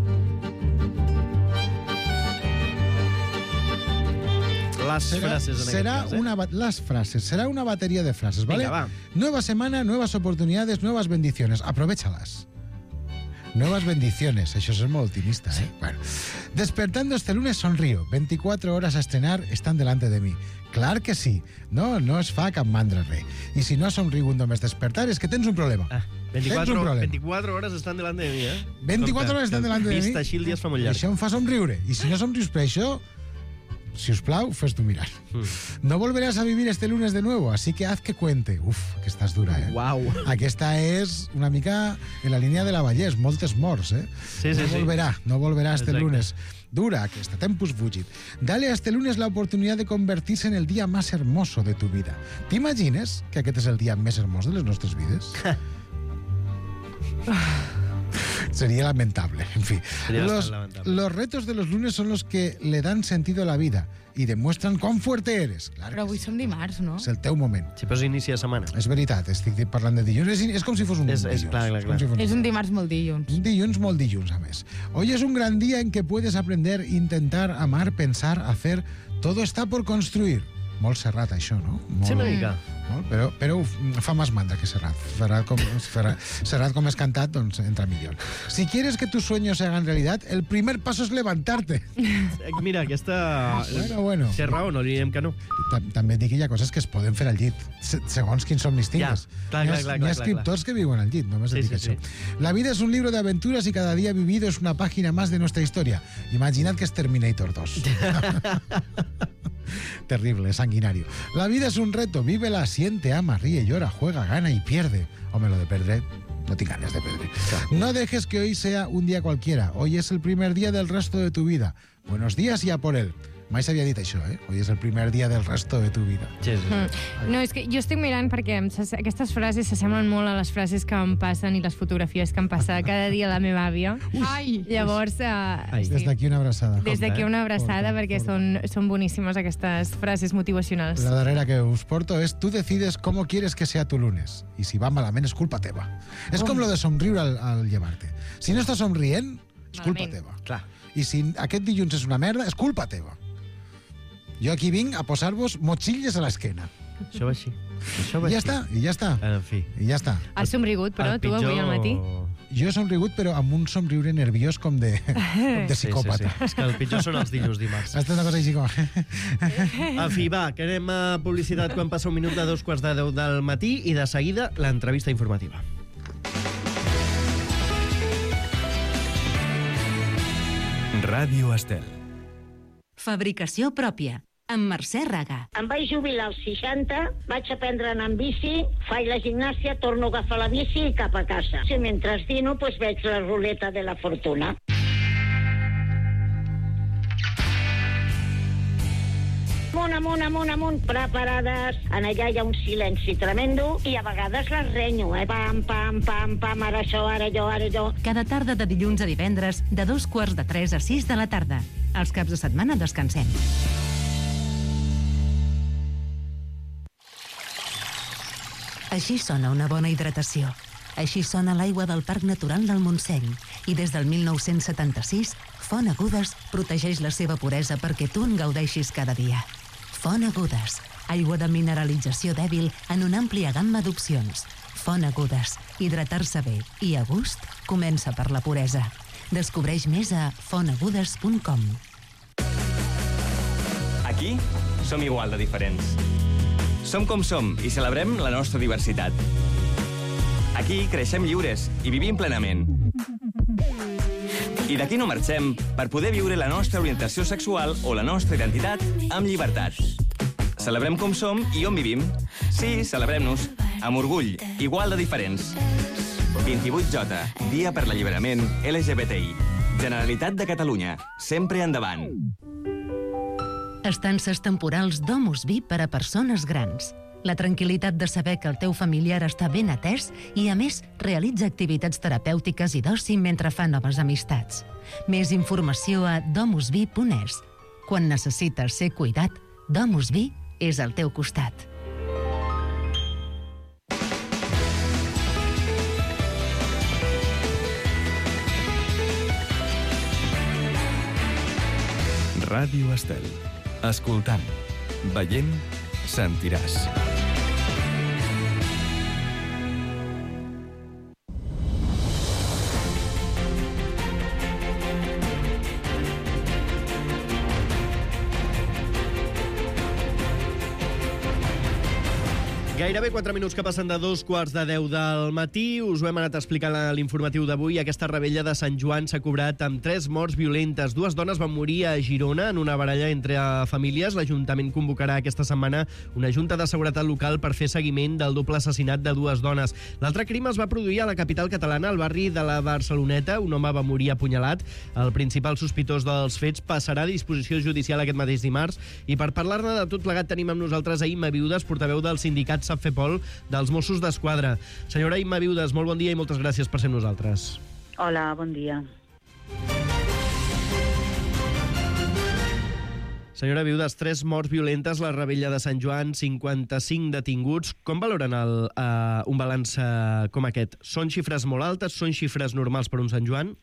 Speaker 2: Les
Speaker 3: serà,
Speaker 2: frases, en
Speaker 3: serà
Speaker 2: aquest cas, eh?
Speaker 3: una, ba- las frases, será una batería de frases, ¿vale?
Speaker 2: Venga, va.
Speaker 3: Nueva semana, nuevas oportunidades, nuevas bendiciones. Aprovéchalas. Nuevas bendiciones, eso es muy optimista, ¿eh? Bueno. Despertando este lunes sonrío. veinticuatro horas a estrenar están delante de mí. Clar que sí. No, no es fa cap mandra res. I si no has somrigut només despertar és que tens un problema.
Speaker 2: Ah,
Speaker 3: Tens un
Speaker 2: veinticuatro,
Speaker 3: problema.
Speaker 2: veinticuatro horas estan delante de mi, eh?
Speaker 3: veinticuatro
Speaker 2: Compte,
Speaker 3: hores estan
Speaker 2: que
Speaker 3: delante de mi.
Speaker 2: Vist així el dia es fa molt
Speaker 3: I
Speaker 2: llarg.
Speaker 3: això em fa somriure. I si no somrius per això, si us plau, fes-t'ho mirar.
Speaker 2: Mm.
Speaker 3: No volverás a vivir este lunes de nuevo, así que haz que cuente. Uf, aquesta és dura, eh?
Speaker 2: Uau.
Speaker 3: Aquesta és una mica en la línia de la Vallès, moltes morts, eh?
Speaker 2: Sí, sí,
Speaker 3: no
Speaker 2: sí.
Speaker 3: volverá, no volverá este
Speaker 2: Exacte.
Speaker 3: lunes. Dura aquesta, tempus fugit. Dale a este lunes la oportunidad de convertirse en el día más hermoso de tu vida. T'imagines que aquest és el dia més hermós de les nostres vides? Sería lamentable, en fin.
Speaker 2: Sería
Speaker 3: Los,
Speaker 2: bastante lamentable.
Speaker 3: los retos de los lunes son los que le dan sentido a la vida y demuestran cuán fuerte eres. Claro
Speaker 4: Però avui som dimarts, no?
Speaker 3: és el teu moment.
Speaker 2: Sí, però és inici de setmana.
Speaker 3: És veritat, estic parlant de dilluns. És, és com si fos un
Speaker 2: És- és
Speaker 3: dilluns.
Speaker 2: clar, clar,
Speaker 3: com
Speaker 2: clar.
Speaker 3: si fos
Speaker 4: És un dimarts molt dilluns.
Speaker 3: Un dilluns molt dilluns, a més. Hoy es un gran día en que puedes aprender, intentar, amar, pensar, hacer. Todo está por construir. Molt Serrat, això, no? Molt,
Speaker 2: Sí, una mica.
Speaker 3: Molt, però, però fa més mandra que Serrat. Serrat com, Serrat, Serrat com és cantat, doncs entra millor. Si quieres que tus sueños se hagan realidad, el primer paso es levantarte.
Speaker 2: Mira, aquesta...
Speaker 3: Bueno, bueno.
Speaker 2: Té raó, no li direm que no.
Speaker 3: Tam- També dic que hi ha coses que es poden fer al llit, se- segons quins somnis tingues.
Speaker 2: Ja, clar,
Speaker 3: Hi ha-
Speaker 2: clar, clar,
Speaker 3: Hi ha
Speaker 2: clar,
Speaker 3: escriptors que viuen al llit, només et
Speaker 2: Sí,
Speaker 3: dic
Speaker 2: sí,
Speaker 3: això. La vida es un libro de aventuras y cada día vivido es una página más de nuestra historia. Imaginad que es Terminator dos. Terrible, sanguinario. La vida es un reto, vívela, siente, ama, ríe, llora, juega, gana y pierde. Hombre, lo de perder, no te ganes de perder. No dejes que hoy sea un día cualquiera. Hoy es el primer día del resto de tu vida. Buenos días y a por él. Mai s'havia dit això, eh? Hoy es el primer día del resto de tu vida.
Speaker 2: Sí, sí.
Speaker 1: Mm. No, és que jo estic mirant perquè em s'ass- aquestes frases s'assemblen molt a les frases que em passen i les fotografies que em passa cada dia la meva àvia.
Speaker 4: Ai!
Speaker 1: Llavors, uh,
Speaker 3: Ai. Des d'aquí una abraçada.
Speaker 1: des d'aquí una abraçada
Speaker 3: Porta,
Speaker 1: perquè
Speaker 3: porta.
Speaker 1: són, són boníssimes aquestes frases motivacionals.
Speaker 3: La darrera que us porto és tu decides cómo quieres que sea tu lunes. I si va malament és culpa teva. És com lo de somriure al, al llevar-te. Si no estàs somrient, és culpa
Speaker 1: Malament.
Speaker 3: teva.
Speaker 2: Clar.
Speaker 3: I si aquest dilluns és una merda, és culpa teva. Jo aquí vinc a posar-vos motxilles a l'esquena.
Speaker 2: Això va així. Això va
Speaker 3: I ja
Speaker 2: així.
Speaker 3: està, i ja està.
Speaker 2: En fi.
Speaker 3: I ja està.
Speaker 1: Has somrigut, però, tu, avui al matí?
Speaker 3: Jo he somrigut, però amb un somriure nerviós com de, com de psicòpata.
Speaker 2: Sí, sí, sí. És que el pitjor són els dilluns dimarts.
Speaker 3: Està una cosa així com...
Speaker 2: En fi, va, que anem a publicitat quan passa un minut de dos quarts de deu del matí i de seguida l'entrevista informativa.
Speaker 12: Ràdio Estel.
Speaker 8: Fabricació pròpia, amb Mercè Raga.
Speaker 15: Em vaig jubilar als seixanta, vaig aprendre a anar amb bici, faig la gimnàstia, torno a agafar la bici i cap a casa. Si mentre dino, pues veig la ruleta de la fortuna. Amunt, amunt, amunt, amunt, preparades. En allà hi ha un silenci tremendo i a vegades les renyo, eh? Pam, pam, pam, pam, ara això, ara jo, ara jo.
Speaker 8: Cada tarda de dilluns a divendres, de dos quarts de tres a sis de la tarda. Els caps de setmana descansem. Així sona una bona hidratació. Així sona l'aigua del Parc Natural del Montseny. I des del mil nou-cents setanta-sis, Font Agudes protegeix la seva puresa perquè tu en gaudeixis cada dia. Font Agudes, aigua de mineralització dèbil en una àmplia gamma d'opcions. Font Agudes, hidratar-se bé i a gust comença per la puresa. Descobreix més a font agudes punt com.
Speaker 16: Aquí som igual de diferents. Som com som i celebrem la nostra diversitat. Aquí creixem lliures i vivim plenament. I d'aquí no marxem per poder viure la nostra orientació sexual o la nostra identitat amb llibertat. Celebrem com som i on vivim. Sí, celebrem-nos. Amb orgull, igual de diferents. vint-i-vuit J, Dia per l'Alliberament L G B T I. Generalitat de Catalunya. Sempre endavant.
Speaker 8: Estances temporals Domus Vi per a persones grans. La tranquil·litat de saber que el teu familiar està ben atès i, a més, realitza activitats terapèutiques i d'oci mentre fa noves amistats. Més informació a domus vi punt es. Quan necessites ser cuidat, Domus Vi és al teu costat.
Speaker 12: Ràdio Estel. Escoltant, veient, sentiràs.
Speaker 2: Gairebé quatre minuts que passen de dos quarts de deu del matí. Us ho hem anat explicant a l'informatiu d'avui. Aquesta rebella de Sant Joan s'ha cobrat amb tres morts violentes. Dues dones van morir a Girona en una baralla entre famílies. L'Ajuntament convocarà aquesta setmana una junta de seguretat local per fer seguiment del doble assassinat de dues dones. L'altre crim es va produir a la capital catalana, al barri de la Barceloneta. Un home va morir apunyalat. El principal sospitós dels fets passarà a disposició judicial aquest mateix dimarts. I per parlar-ne de tot plegat tenim amb nosaltres a Imma Viudes, portaveu del sindicat Sap Fer Pol dels Mossos d'Esquadra. Senyora Imma Viudes, molt bon dia i moltes gràcies per ser amb nosaltres.
Speaker 17: Hola, bon dia.
Speaker 2: Senyora Viudes, tres morts violentes, la rebella de Sant Joan, cinquanta-cinc detinguts. Com valoren el, uh, un balanç uh, com aquest? Són xifres molt altes? Són xifres normals per un Sant Joan?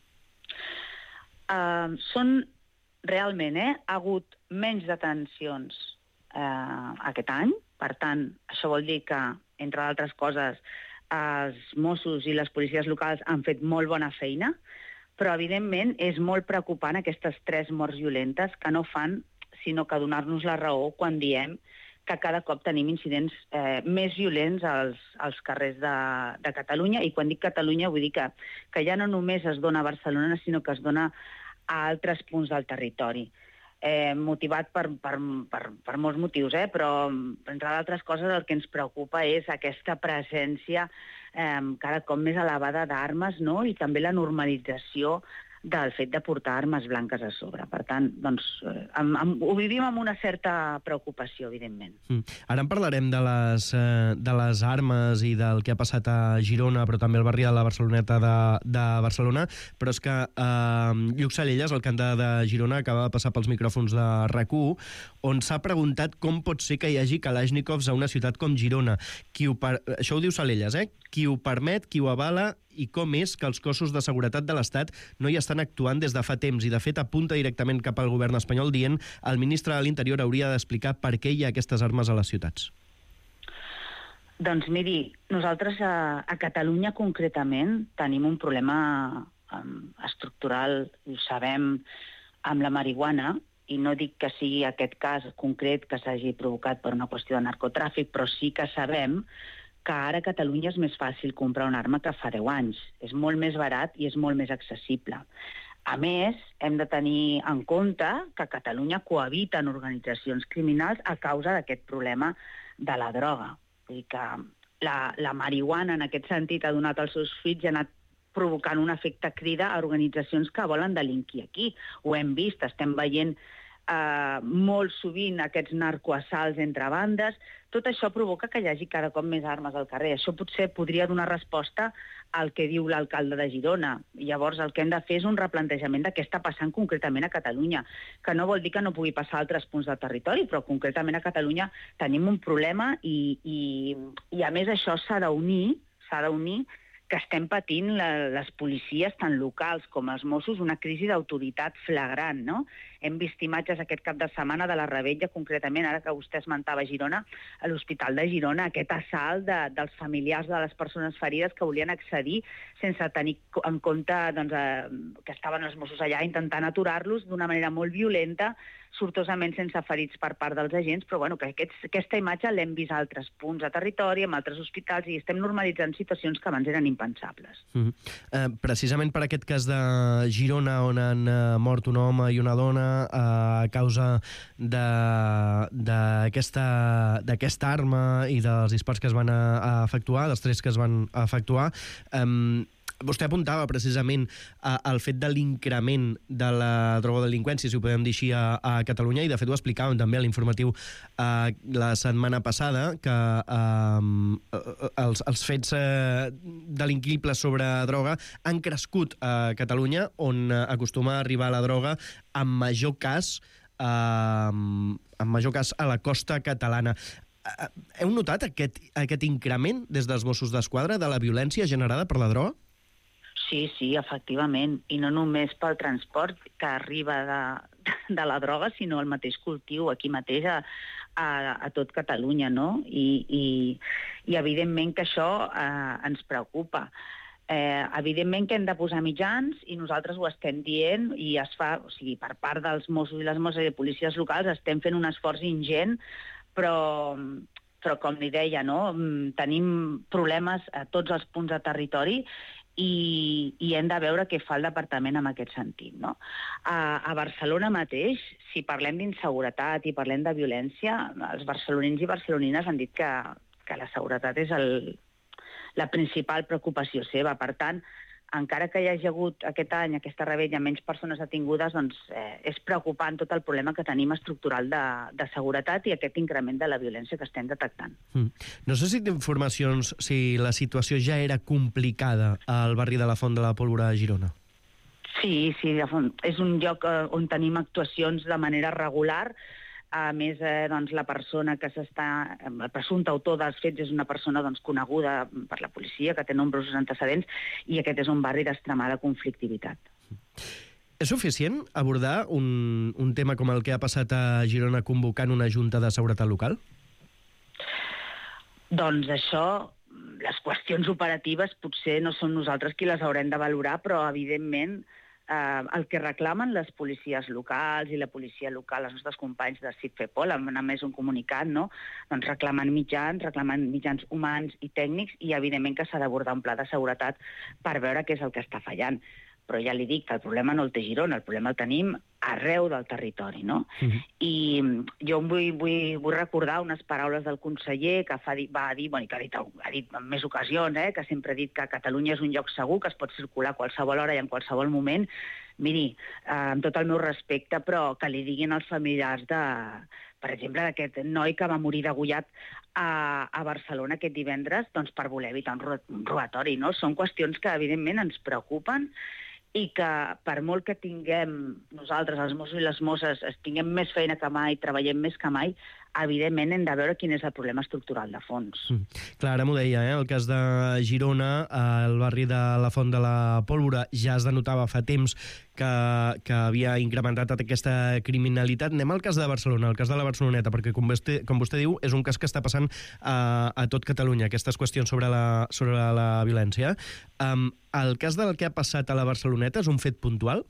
Speaker 17: Uh, són realment, eh? Ha hagut menys detencions uh, aquest any. Per tant, això vol dir que, entre altres coses, els Mossos i les policies locals han fet molt bona feina, però, evidentment, és molt preocupant aquestes tres morts violentes que no fan sinó que donar-nos la raó quan diem que cada cop tenim incidents eh, més violents als, als carrers de, de Catalunya. I quan dic Catalunya vull dir que, que ja no només es dona a Barcelona, sinó que es dona a altres punts del territori. Eh, motivat per, per, per, per molts motius, eh? Però, entre altres coses, el que ens preocupa és aquesta presència eh, cada cop més elevada d'armes, no? I també la normalització del fet de portar armes blanques a sobre. Per tant, doncs, eh, amb, amb, ho vivim amb una certa preocupació, evidentment.
Speaker 2: Mm. Ara en parlarem de les, eh, de les armes i del que ha passat a Girona, però també al barri de la Barceloneta de, de Barcelona, però és que eh, Lluc Salelles, el cantant de Girona, acaba de passar pels micròfons de R A C u, on s'ha preguntat com pot ser que hi hagi Kalashnikovs a una ciutat com Girona. Qui ho per... Això ho diu Salelles, eh? Qui ho permet, qui ho avala, i com és que els cossos de seguretat de l'Estat no hi estan actuant des de fa temps i, de fet, apunta directament cap al govern espanyol dient el ministre de l'Interior hauria d'explicar per què hi ha aquestes armes a les ciutats.
Speaker 17: Doncs miri, nosaltres a, a Catalunya concretament tenim un problema um, estructural, ho sabem, amb la marihuana, i no dic que sigui aquest cas concret que s'hagi provocat per una qüestió de narcotràfic, però sí que sabem que ara a Catalunya és més fàcil comprar una arma que fa deu anys. És molt més barat i és molt més accessible. A més, hem de tenir en compte que a Catalunya cohabiten organitzacions criminals a causa d'aquest problema de la droga. Vull dir que la, la marihuana, en aquest sentit, ha donat als seus fills i ha anat provocant un efecte crida a organitzacions que volen delinquir aquí. Ho hem vist, estem veient Uh, molt sovint aquests narcoassalts entre bandes. Tot això provoca que hi hagi cada cop més armes al carrer. Això potser podria donar resposta al que diu l'alcalde de Girona. Llavors el que hem de fer és un replantejament de què està passant concretament a Catalunya, que no vol dir que no pugui passar a altres punts del territori, però concretament a Catalunya tenim un problema i, i, i a més això s'ha d'unir, s'ha d'unir que estem patint la, les policies tant locals com els Mossos una crisi d'autoritat flagrant, no? Hem vist imatges aquest cap de setmana de la Rebella, concretament, ara que vostè esmentava Girona, a l'Hospital de Girona, aquest assalt de, dels familiars de les persones ferides que volien accedir sense tenir en compte doncs, eh, que estaven els Mossos allà intentant aturar-los d'una manera molt violenta, sortosament sense ferits per part dels agents, però bueno, que aquests, aquesta imatge l'hem vist a altres punts de territori, en altres hospitals, i estem normalitzant situacions que abans eren impensables.
Speaker 2: Mm-hmm. eh, precisament per aquest cas de Girona, on han eh, mort un home i una dona eh, a causa d'aquesta d'aquesta arma i dels dispars que es van a, a efectuar, dels tres que es van efectuar, eh, vostè apuntava precisament al fet de l'increment de la drogodelinqüència, si ho podem dir així, a, a Catalunya, i de fet ho explicàvem també a l'informatiu eh, la setmana passada, que eh, els, els fets eh, delinquibles sobre droga han crescut a Catalunya, on acostuma a arribar la droga en major cas, eh, en major cas a la costa catalana. Heu notat aquest, aquest increment des dels Mossos d'Esquadra de la violència generada per la droga?
Speaker 17: Sí, sí, efectivament, i no només pel transport que arriba de, de la droga, sinó el mateix cultiu aquí mateix a, a, a tot Catalunya, no? I, i, i evidentment que això eh, ens preocupa. Eh, evidentment que hem de posar mitjans i nosaltres ho estem dient i es fa, o sigui, per part dels Mossos i les Mosses i policies locals estem fent un esforç ingent, però, però com li deia, no? Tenim problemes a tots els punts de territori i, i hem de veure què fa el departament en aquest sentit, no? A, a Barcelona mateix, si parlem d'inseguretat i parlem de violència, els barcelonins i barcelonines han dit que, que la seguretat és el, la principal preocupació seva. Per tant, encara que hi hagi hagut aquest any, aquesta rebella, menys persones detingudes, doncs eh, és preocupant tot el problema que tenim estructural de, de seguretat i aquest increment de la violència que estem detectant.
Speaker 2: Mm. No sé si té informacions si la situació ja era complicada al barri de la Font de la Pólvora a Girona.
Speaker 17: Sí, sí, és un lloc on tenim actuacions de manera regular. A més, eh, doncs, la persona que s'està... El presumpte autor dels fets és una persona doncs, coneguda per la policia, que té nombrosos antecedents, i aquest és un barri d'extremada conflictivitat.
Speaker 2: És suficient abordar un, un tema com el que ha passat a Girona convocant una junta de seguretat local?
Speaker 17: Doncs això, les qüestions operatives potser no són nosaltres qui les haurem de valorar, però evidentment eh, el que reclamen les policies locals i la policia local, els nostres companys de CICFEPOL, han emès un comunicat, no? Doncs reclamen mitjans, reclamen mitjans humans i tècnics, i evidentment que s'ha d'abordar un pla de seguretat per veure què és el que està fallant. Però ja li dic que el problema no el té Girona, el problema el tenim arreu del territori, no? Uh-huh. I jo vull, vull, vull recordar unes paraules del conseller que fa, va dir, bueno, que ha dit, ha dit en més ocasions, eh, que sempre ha dit que Catalunya és un lloc segur, que es pot circular a qualsevol hora i en qualsevol moment. Miri, eh, amb tot el meu respecte, però que li diguin als familiars de, per exemple, d'aquest noi que va morir degollat a, a Barcelona aquest divendres, doncs per voler evitar un robatori, no? Són qüestions que evidentment ens preocupen, i que per molt que tinguem nosaltres, els Mossos i les Mosses, tinguem més feina que mai, treballem més que mai, evidentment hem de veure quin és el problema estructural de fons. Mm.
Speaker 2: Clar, ara m'ho deia, eh? El cas de Girona, el barri de la Font de la Pólvora, ja es denotava fa temps que, que havia incrementat aquesta criminalitat. Anem al cas de Barcelona, el cas de la Barceloneta, perquè com vostè, com vostè diu, és un cas que està passant a, a tot Catalunya, aquestes qüestions sobre la, sobre la violència. Um, el cas del que ha passat a la Barceloneta és un fet puntual?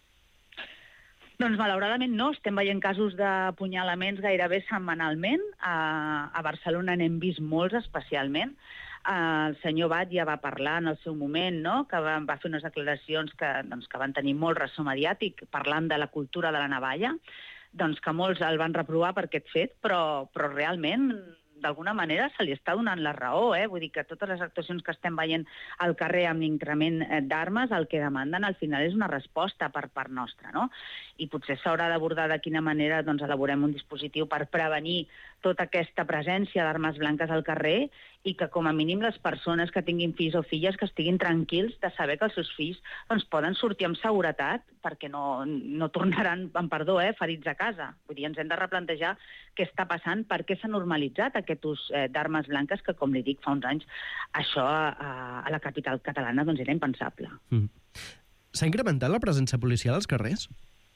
Speaker 17: Doncs malauradament no, estem veient casos d'apunyalaments gairebé setmanalment. A, a Barcelona n'hem vist molts especialment. El senyor Bat ja va parlar en el seu moment, no? Que va, va fer unes declaracions que, doncs, que van tenir molt ressò mediàtic parlant de la cultura de la navalla, doncs que molts el van reprovar per aquest fet, però, però realment d'alguna manera se li està donant la raó, eh? Vull dir que totes les actuacions que estem veient al carrer amb l'increment d'armes, el que demanden al final és una resposta per part nostra, no? I potser s'haurà d'abordar de quina manera doncs, elaborem un dispositiu per prevenir tota aquesta presència d'armes blanques al carrer i que com a mínim les persones que tinguin fills o filles que estiguin tranquils de saber que els seus fills doncs, poden sortir amb seguretat perquè no, no tornaran, amb perdó, eh, ferits a casa. Vull dir, ens hem de replantejar què està passant, per què s'ha normalitzat aquest ús eh, d'armes blanques que, com li dic, fa uns anys això a, a la capital catalana doncs, era impensable.
Speaker 2: Mm. S'ha incrementat la presència policial als carrers?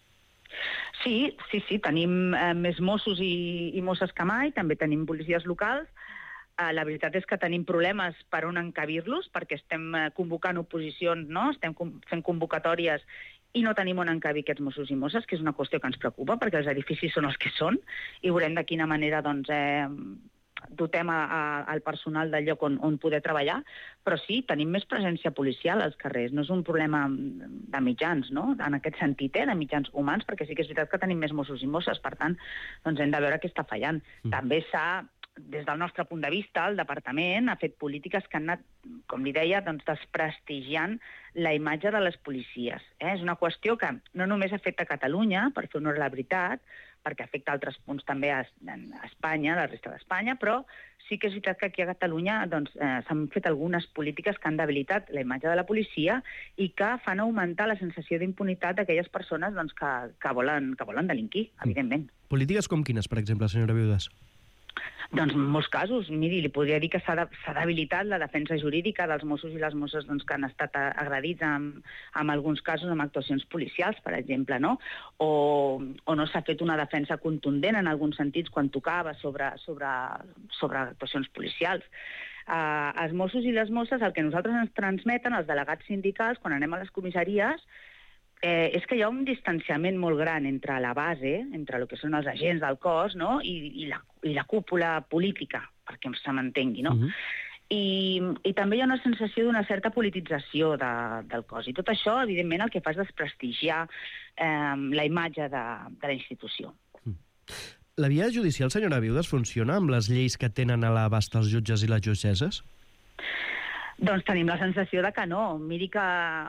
Speaker 17: Sí, sí, sí, tenim eh, més Mossos i, i Mosses que mai, també tenim policies locals. Eh, la veritat és que tenim problemes per on encabir-los, perquè estem eh, convocant oposicions, no? Estem com, fent convocatòries i no tenim on encabir aquests Mossos i Mosses, que és una qüestió que ens preocupa, perquè els edificis són els que són, i veurem de quina manera doncs, eh, dotem a, a, al personal del lloc on, on poder treballar, però sí, tenim més presència policial als carrers. No és un problema de mitjans, no? En aquest sentit, eh, de mitjans humans, perquè sí que és veritat que tenim més Mossos i Mosses, per tant, doncs hem de veure què està fallant. Mm. També s'ha, des del nostre punt de vista, el departament ha fet polítiques que han anat, com li deia, doncs, desprestigiant la imatge de les policies. Eh? És una qüestió que no només afecta a Catalunya, per fer honor a la veritat, perquè afecta altres punts també a Espanya, a la resta d'Espanya, però sí que és veritat que aquí a Catalunya doncs, eh, s'han fet algunes polítiques que han debilitat la imatge de la policia i que fan augmentar la sensació d'impunitat d'aquelles persones doncs, que, que, volen, que volen delinquir, evidentment.
Speaker 2: Polítiques com quines, per exemple, senyora Viudes?
Speaker 17: Doncs en molts casos, miri, li podria dir que s'ha de, s'ha debilitat la defensa jurídica dels Mossos i les Mosses doncs, que han estat agredits en, en alguns casos amb actuacions policials, per exemple, no? O, o no s'ha fet una defensa contundent en alguns sentits quan tocava sobre, sobre, sobre actuacions policials. Uh, els Mossos i les Mosses, el que nosaltres ens transmeten, els delegats sindicals, quan anem a les comissaries, Eh, és que hi ha un distanciament molt gran entre la base, entre el que són els agents del cos, no? I, i, la, i la cúpula política, perquè se m'entengui, no? Uh-huh. I, I també hi ha una sensació d'una certa politització de, del cos. I tot això, evidentment, el que fa és desprestigiar eh, la imatge de, de la institució.
Speaker 2: Uh-huh. La via judicial, senyora Viudes, funciona amb les lleis que tenen a l'abast els jutges i les jutgesses?
Speaker 17: Doncs tenim la sensació de que no. Miri que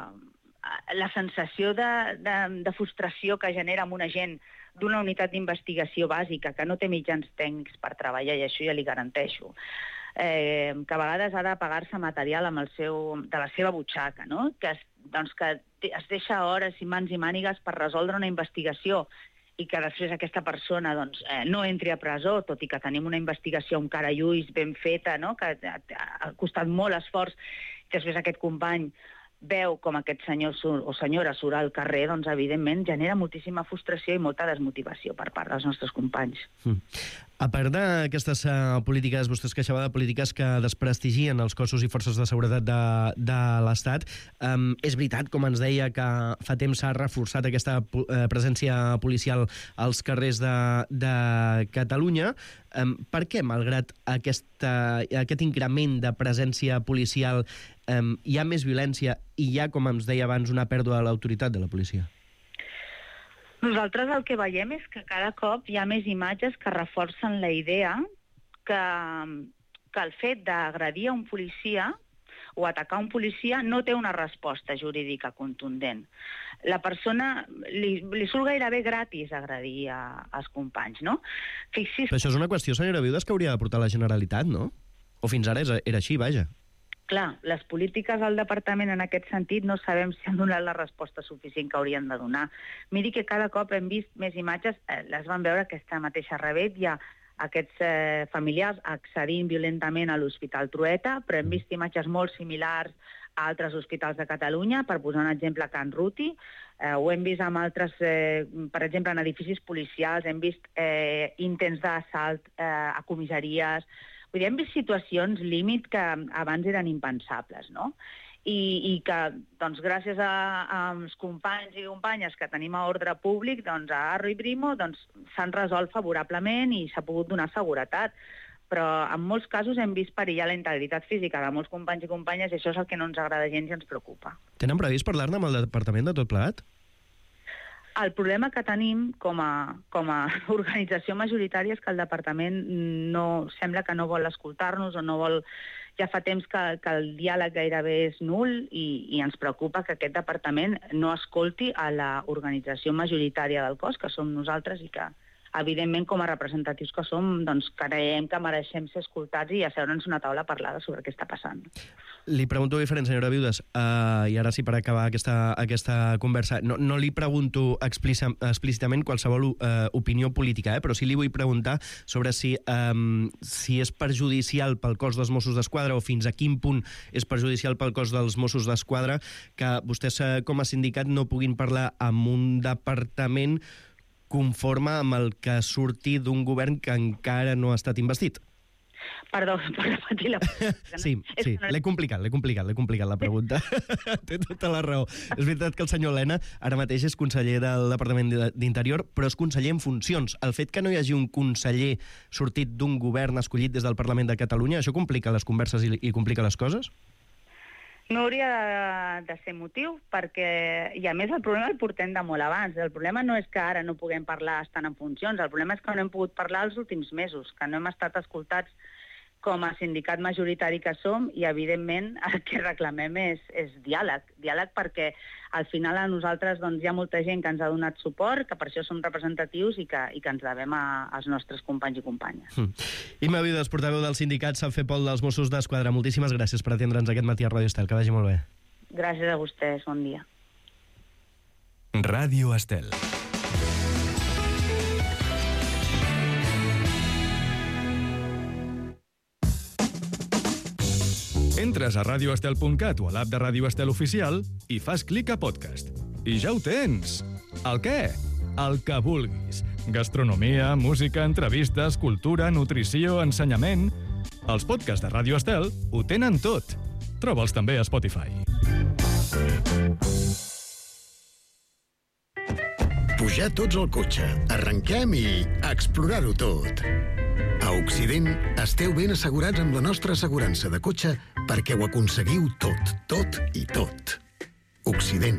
Speaker 17: la sensació de, de, de frustració que genera amb una gent d'una unitat d'investigació bàsica que no té mitjans tècnics per treballar, i això ja li garanteixo, eh, que a vegades ha de pagar-se material amb el seu, de la seva butxaca, no? Que, es, doncs, que es deixa hores i mans i mànigues per resoldre una investigació i que després aquesta persona doncs, eh, no entri a presó, tot i que tenim una investigació amb cara i ulls ben feta, no? Que ha, ha costat molt esforç, i després aquest company veu com aquest senyor o senyora surt al carrer, doncs evidentment genera moltíssima frustració i molta desmotivació per part dels nostres companys.
Speaker 2: Mm. A part d'aquestes uh, polítiques, vostè es queixava de polítiques que desprestigien els cossos i forces de seguretat de, de l'Estat. Um, és veritat, com ens deia, que fa temps s'ha reforçat aquesta uh, presència policial als carrers de, de Catalunya. Um, per què, malgrat aquesta, aquest increment de presència policial, um, hi ha més violència i hi ha, com ens deia abans, una pèrdua de l'autoritat de la policia?
Speaker 17: Nosaltres el que veiem és que cada cop hi ha més imatges que reforcen la idea que, que el fet d'agredir a un policia o atacar un policia no té una resposta jurídica contundent. La persona li, li surt gairebé gratis agredir a, als companys, no? Fixis...
Speaker 2: Però això és una qüestió, senyora Viudes, que hauria de portar la Generalitat, no? O fins ara era així, vaja.
Speaker 17: Clar, les polítiques del departament en aquest sentit no sabem si han donat la resposta suficient que haurien de donar. Miri que cada cop hem vist més imatges, eh, les van veure aquesta mateixa rebet, hi ha aquests eh, familiars accedint violentament a l'Hospital Trueta, però hem vist imatges molt similars a altres hospitals de Catalunya, per posar un exemple a Can Ruti, eh, ho hem vist amb altres, eh, per exemple, en edificis policials, hem vist eh, intents d'assalt eh, a comissaries. Vull dir, hem vist situacions límit que abans eren impensables, no? I, i que, doncs, gràcies a, als companys i companyes que tenim a ordre públic, doncs, a Arro i Brimo, doncs, s'han resolt favorablement i s'ha pogut donar seguretat. Però en molts casos hem vist perillar la integritat física de molts companys i companyes i això és el que no ens agrada gens i ens preocupa.
Speaker 2: Tenen previst parlar-ne amb el departament de tot plegat?
Speaker 17: El problema que tenim com a, com a organització majoritària és que el departament no, sembla que no vol escoltar-nos o no vol... Ja fa temps que, que el diàleg gairebé és nul i, i ens preocupa que aquest departament no escolti a l'organització majoritària del cos, que som nosaltres, i que, evidentment, com a representatius que som, doncs creiem que mereixem ser escoltats i asseure'ns una taula a parlar sobre què està passant.
Speaker 2: Li pregunto diferent, senyora Viudes, uh, i ara sí, per acabar aquesta, aquesta conversa, no, no li pregunto explícitament qualsevol uh, opinió política, eh, però sí li vull preguntar sobre si, um, si és perjudicial pel cos dels Mossos d'Esquadra o fins a quin punt és perjudicial pel cos dels Mossos d'Esquadra que vostès, uh, com a sindicat, no puguin parlar amb un departament conforme amb el que surti d'un govern que encara no ha estat investit.
Speaker 17: Perdó, per repetir la pregunta.
Speaker 2: Sí, sí, l'he complicat, l'he complicat, l'he complicat la pregunta. Té tota la raó. És veritat que el senyor Elena ara mateix és conseller del Departament d'Interior, però és conseller en funcions. El fet que no hi hagi un conseller sortit d'un govern escollit des del Parlament de Catalunya, això complica les converses i, i complica les coses?
Speaker 17: No hauria de, de ser motiu, perquè, i a més el problema el portem de molt abans. El problema no és que ara no puguem parlar estant en funcions, el problema és que no hem pogut parlar els últims mesos, que no hem estat escoltats com a sindicat majoritari que som i, evidentment, el que reclamem és, és diàleg. Diàleg perquè, al final, a nosaltres doncs, hi ha molta gent que ens ha donat suport, que per això som representatius i que, i que ens devem a, als nostres companys i companyes.
Speaker 2: Mm. Imma Viudes, portaveu del sindicat Sanfepol dels Mossos d'Esquadra. Moltíssimes gràcies per atendre'ns aquest matí a Ràdio Estel. Que vagi molt bé.
Speaker 17: Gràcies a vostès. Bon dia.
Speaker 12: Ràdio Estel. Entres a radio estel punt cat o a l'app de Ràdio Estel Oficial i fas clic a podcast. I ja ho tens! El què? El que vulguis. Gastronomia, música, entrevistes, cultura, nutrició, ensenyament... Els podcasts de Ràdio Estel ho tenen tot. Troba'ls també a Spotify.
Speaker 18: Pujar tots al cotxe, arrenquem i explorar-ho tot. A Occident esteu ben assegurats amb la nostra assegurança de cotxe perquè ho aconseguiu tot, tot i tot. Occident.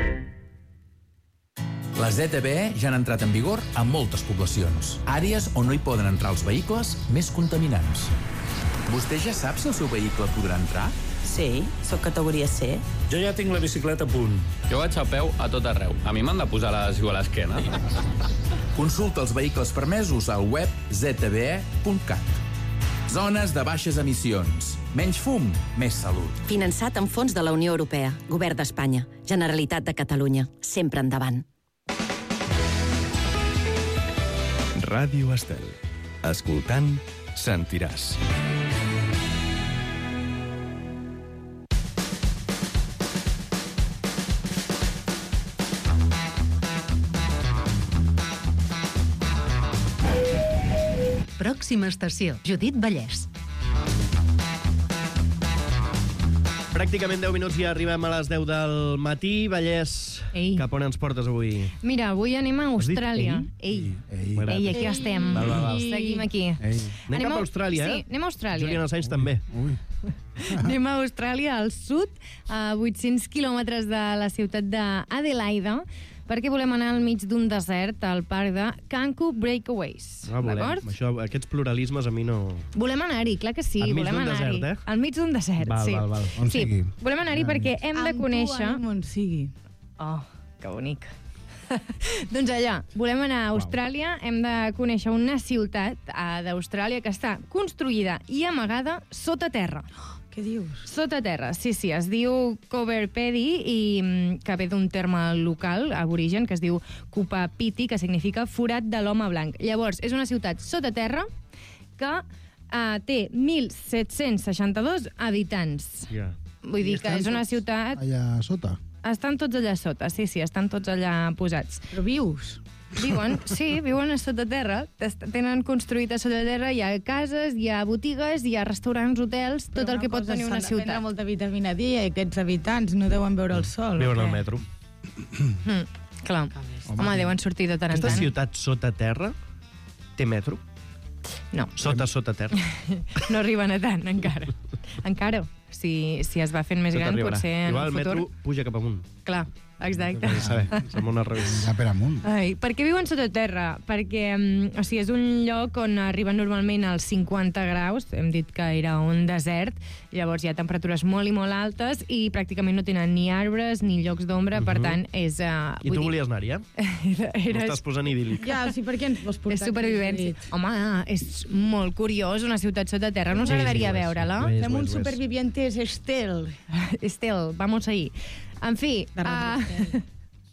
Speaker 19: Les E T B E ja han entrat en vigor a moltes poblacions, àrees on no hi poden entrar els vehicles més contaminants. Vostè ja sap si el seu vehicle podrà entrar?
Speaker 20: Sí, sóc categoria C.
Speaker 21: Jo ja tinc la bicicleta a punt.
Speaker 22: Jo vaig a peu a tot arreu. A mi m'han de posar l'adhesiu a l'esquena.
Speaker 19: Consulta els vehicles permesos al web z b e punt cat. Zones de baixes emissions. Menys fum, més salut.
Speaker 23: Finançat amb fons de la Unió Europea. Govern d'Espanya. Generalitat de Catalunya. Sempre endavant.
Speaker 12: Ràdio Estel. Escoltant, sentiràs.
Speaker 24: Pròxima estació, Judit Vallès.
Speaker 2: Pràcticament deu minuts i arribem a les deu del matí. Vallès,
Speaker 1: Ei.
Speaker 2: cap on ens portes avui?
Speaker 1: Mira, avui anem a Austràlia. Ei.
Speaker 2: Ei,
Speaker 1: Ei, aquí estem.
Speaker 2: Val, val, val.
Speaker 1: Seguim aquí.
Speaker 2: Ei. Anem cap a Austràlia, eh?
Speaker 1: Sí, anem a Austràlia.
Speaker 2: Julian Assange també.
Speaker 3: Ui.
Speaker 1: Anem a Austràlia, al sud, a vuit-cents quilòmetres de la ciutat d'Adelaida, perquè volem anar al mig d'un desert, al parc de Canku Breakaways.
Speaker 2: Ah, volem.
Speaker 1: D'acord?
Speaker 2: Això, aquests pluralismes a mi no...
Speaker 1: Volem anar-hi, clar que sí.
Speaker 2: Al mig
Speaker 1: volem
Speaker 2: d'un
Speaker 1: anar-hi.
Speaker 2: desert, eh?
Speaker 1: Al mig d'un desert,
Speaker 2: Val,
Speaker 1: sí.
Speaker 2: val, val.
Speaker 3: On
Speaker 1: sí.
Speaker 3: sigui.
Speaker 1: Volem anar-hi perquè hem de
Speaker 4: Amb tu,
Speaker 1: conèixer...
Speaker 4: anem on sigui.
Speaker 1: Oh, que bonic. Doncs allà, volem anar a Austràlia, hem de conèixer una ciutat uh, d'Austràlia que està construïda i amagada sota terra.
Speaker 4: Què dius?
Speaker 1: Sota terra, sí, sí. Es diu Coober Pedy, i mm, que ve d'un terme local, aborigen, que es diu Kupapiti, que significa forat de l'home blanc. Llavors, és una ciutat sota terra que uh, té mil set-cents seixanta-dos habitants.
Speaker 2: Ja.
Speaker 1: Vull dir que és una ciutat...
Speaker 3: Allà sota.
Speaker 1: Estan tots allà sota, sí, sí, estan tots allà posats.
Speaker 4: Però vius?
Speaker 1: Viuen, sí, viuen a sota terra. Tenen construït a sota terra, hi ha cases, hi ha botigues, hi ha restaurants, hotels, tot
Speaker 4: Però
Speaker 1: el que pot
Speaker 4: cosa,
Speaker 1: tenir una
Speaker 4: s'han de
Speaker 1: ciutat.
Speaker 4: prendre molta vitamina D i aquests habitants no deuen veure el sol.
Speaker 2: Viuen
Speaker 4: o
Speaker 2: al
Speaker 4: què?
Speaker 2: metro.
Speaker 1: Mm, clar. Home, Home, deuen sortir de tant en
Speaker 2: Aquesta
Speaker 1: tant.
Speaker 2: ciutat sota terra té metro?
Speaker 1: No.
Speaker 2: Sota, sota terra.
Speaker 1: No arriben a tant, encara. Encara. Si, si es va fent més
Speaker 2: Tot
Speaker 1: gran,
Speaker 2: arribarà.
Speaker 1: potser en
Speaker 2: Igual
Speaker 1: el
Speaker 2: el
Speaker 1: futur...
Speaker 2: metro puja cap amunt.
Speaker 1: Clar, exacte.
Speaker 2: Cal saber, som una revista.
Speaker 3: Ja per amunt.
Speaker 1: Ai, per què viuen sota terra? Perquè mm, o sigui, és un lloc on arriben normalment als cinquanta graus, hem dit que era un desert, llavors hi ha temperatures molt i molt altes i pràcticament no tenen ni arbres ni llocs d'ombra, uh -huh. per tant és... Uh,
Speaker 2: I tu volies anar-hi, eh?
Speaker 1: Eres...
Speaker 2: M'ho estàs posant idíl·lic.
Speaker 4: Ja, o sigui, per què ens vols portar?
Speaker 1: És supervivència. Home, és molt curiós, una ciutat sota terra. No us
Speaker 2: Ho és,
Speaker 1: agradaria
Speaker 2: ho és.
Speaker 1: veure-la?
Speaker 2: Ho és,
Speaker 4: Fem
Speaker 2: ho
Speaker 4: un
Speaker 2: és, ho és.
Speaker 4: supervivientes Estel.
Speaker 1: Estel, vamos ahí. En fi,
Speaker 4: De Radio
Speaker 1: uh,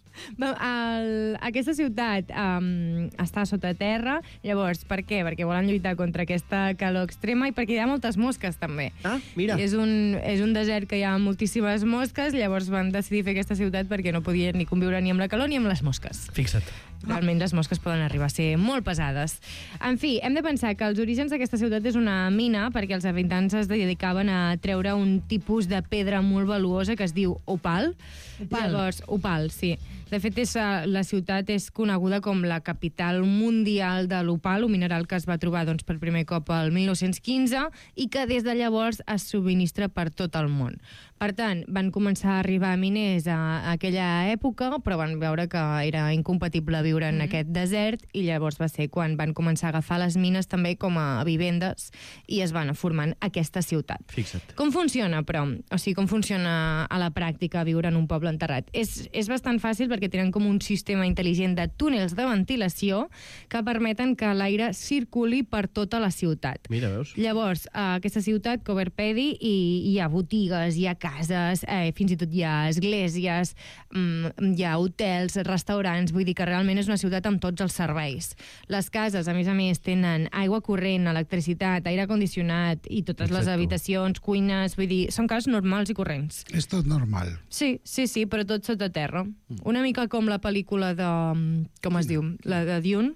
Speaker 1: el, aquesta ciutat um, està sota terra. Llavors, per què? Perquè volen lluitar contra aquesta calor extrema i perquè hi ha moltes mosques, també.
Speaker 2: Ah, mira.
Speaker 1: És un, és un desert que hi ha moltíssimes mosques, llavors van decidir fer aquesta ciutat perquè no podien ni conviure ni amb la calor ni amb les mosques.
Speaker 2: Fixa't.
Speaker 1: Realment les mosques poden arribar a ser molt pesades. En fi, hem de pensar que els orígens d'aquesta ciutat és una mina perquè els habitants es dedicaven a treure un tipus de pedra molt valuosa que es diu opal.
Speaker 4: Opal.
Speaker 1: Llavors, opal, sí. De fet, és, la ciutat és coneguda com la capital mundial de l'opal, un mineral que es va trobar doncs, per primer cop al mil nou-cents quinze i que des de llavors es subministra per tot el món. Per tant, van començar a arribar miners a aquella època, però van veure que era incompatible viure en mm. aquest desert i llavors va ser quan van començar a agafar les mines també com a vivendes i es van formant aquesta ciutat.
Speaker 2: Fixa't.
Speaker 1: Com funciona, però? O sigui, com funciona a la pràctica viure en un poble enterrat? És, és bastant fàcil perquè tenen com un sistema intel·ligent de túnels de ventilació que permeten que l'aire circuli per tota la ciutat.
Speaker 2: Mira, veus?
Speaker 1: Llavors, a aquesta ciutat, Coober Pedy, hi, hi ha botigues, hi ha cases, eh, fins i tot hi ha esglésies, mm, hi ha hotels, restaurants, vull dir que realment és una ciutat amb tots els serveis. Les cases, a més a més, tenen aigua corrent, electricitat, aire condicionat i totes
Speaker 3: Exacto.
Speaker 1: les habitacions, cuines, vull dir, són cases normals i corrents.
Speaker 3: És tot normal.
Speaker 1: Sí, sí, sí, però tot sota terra. Una mica com la pel·lícula de... com es diu? La de Dune.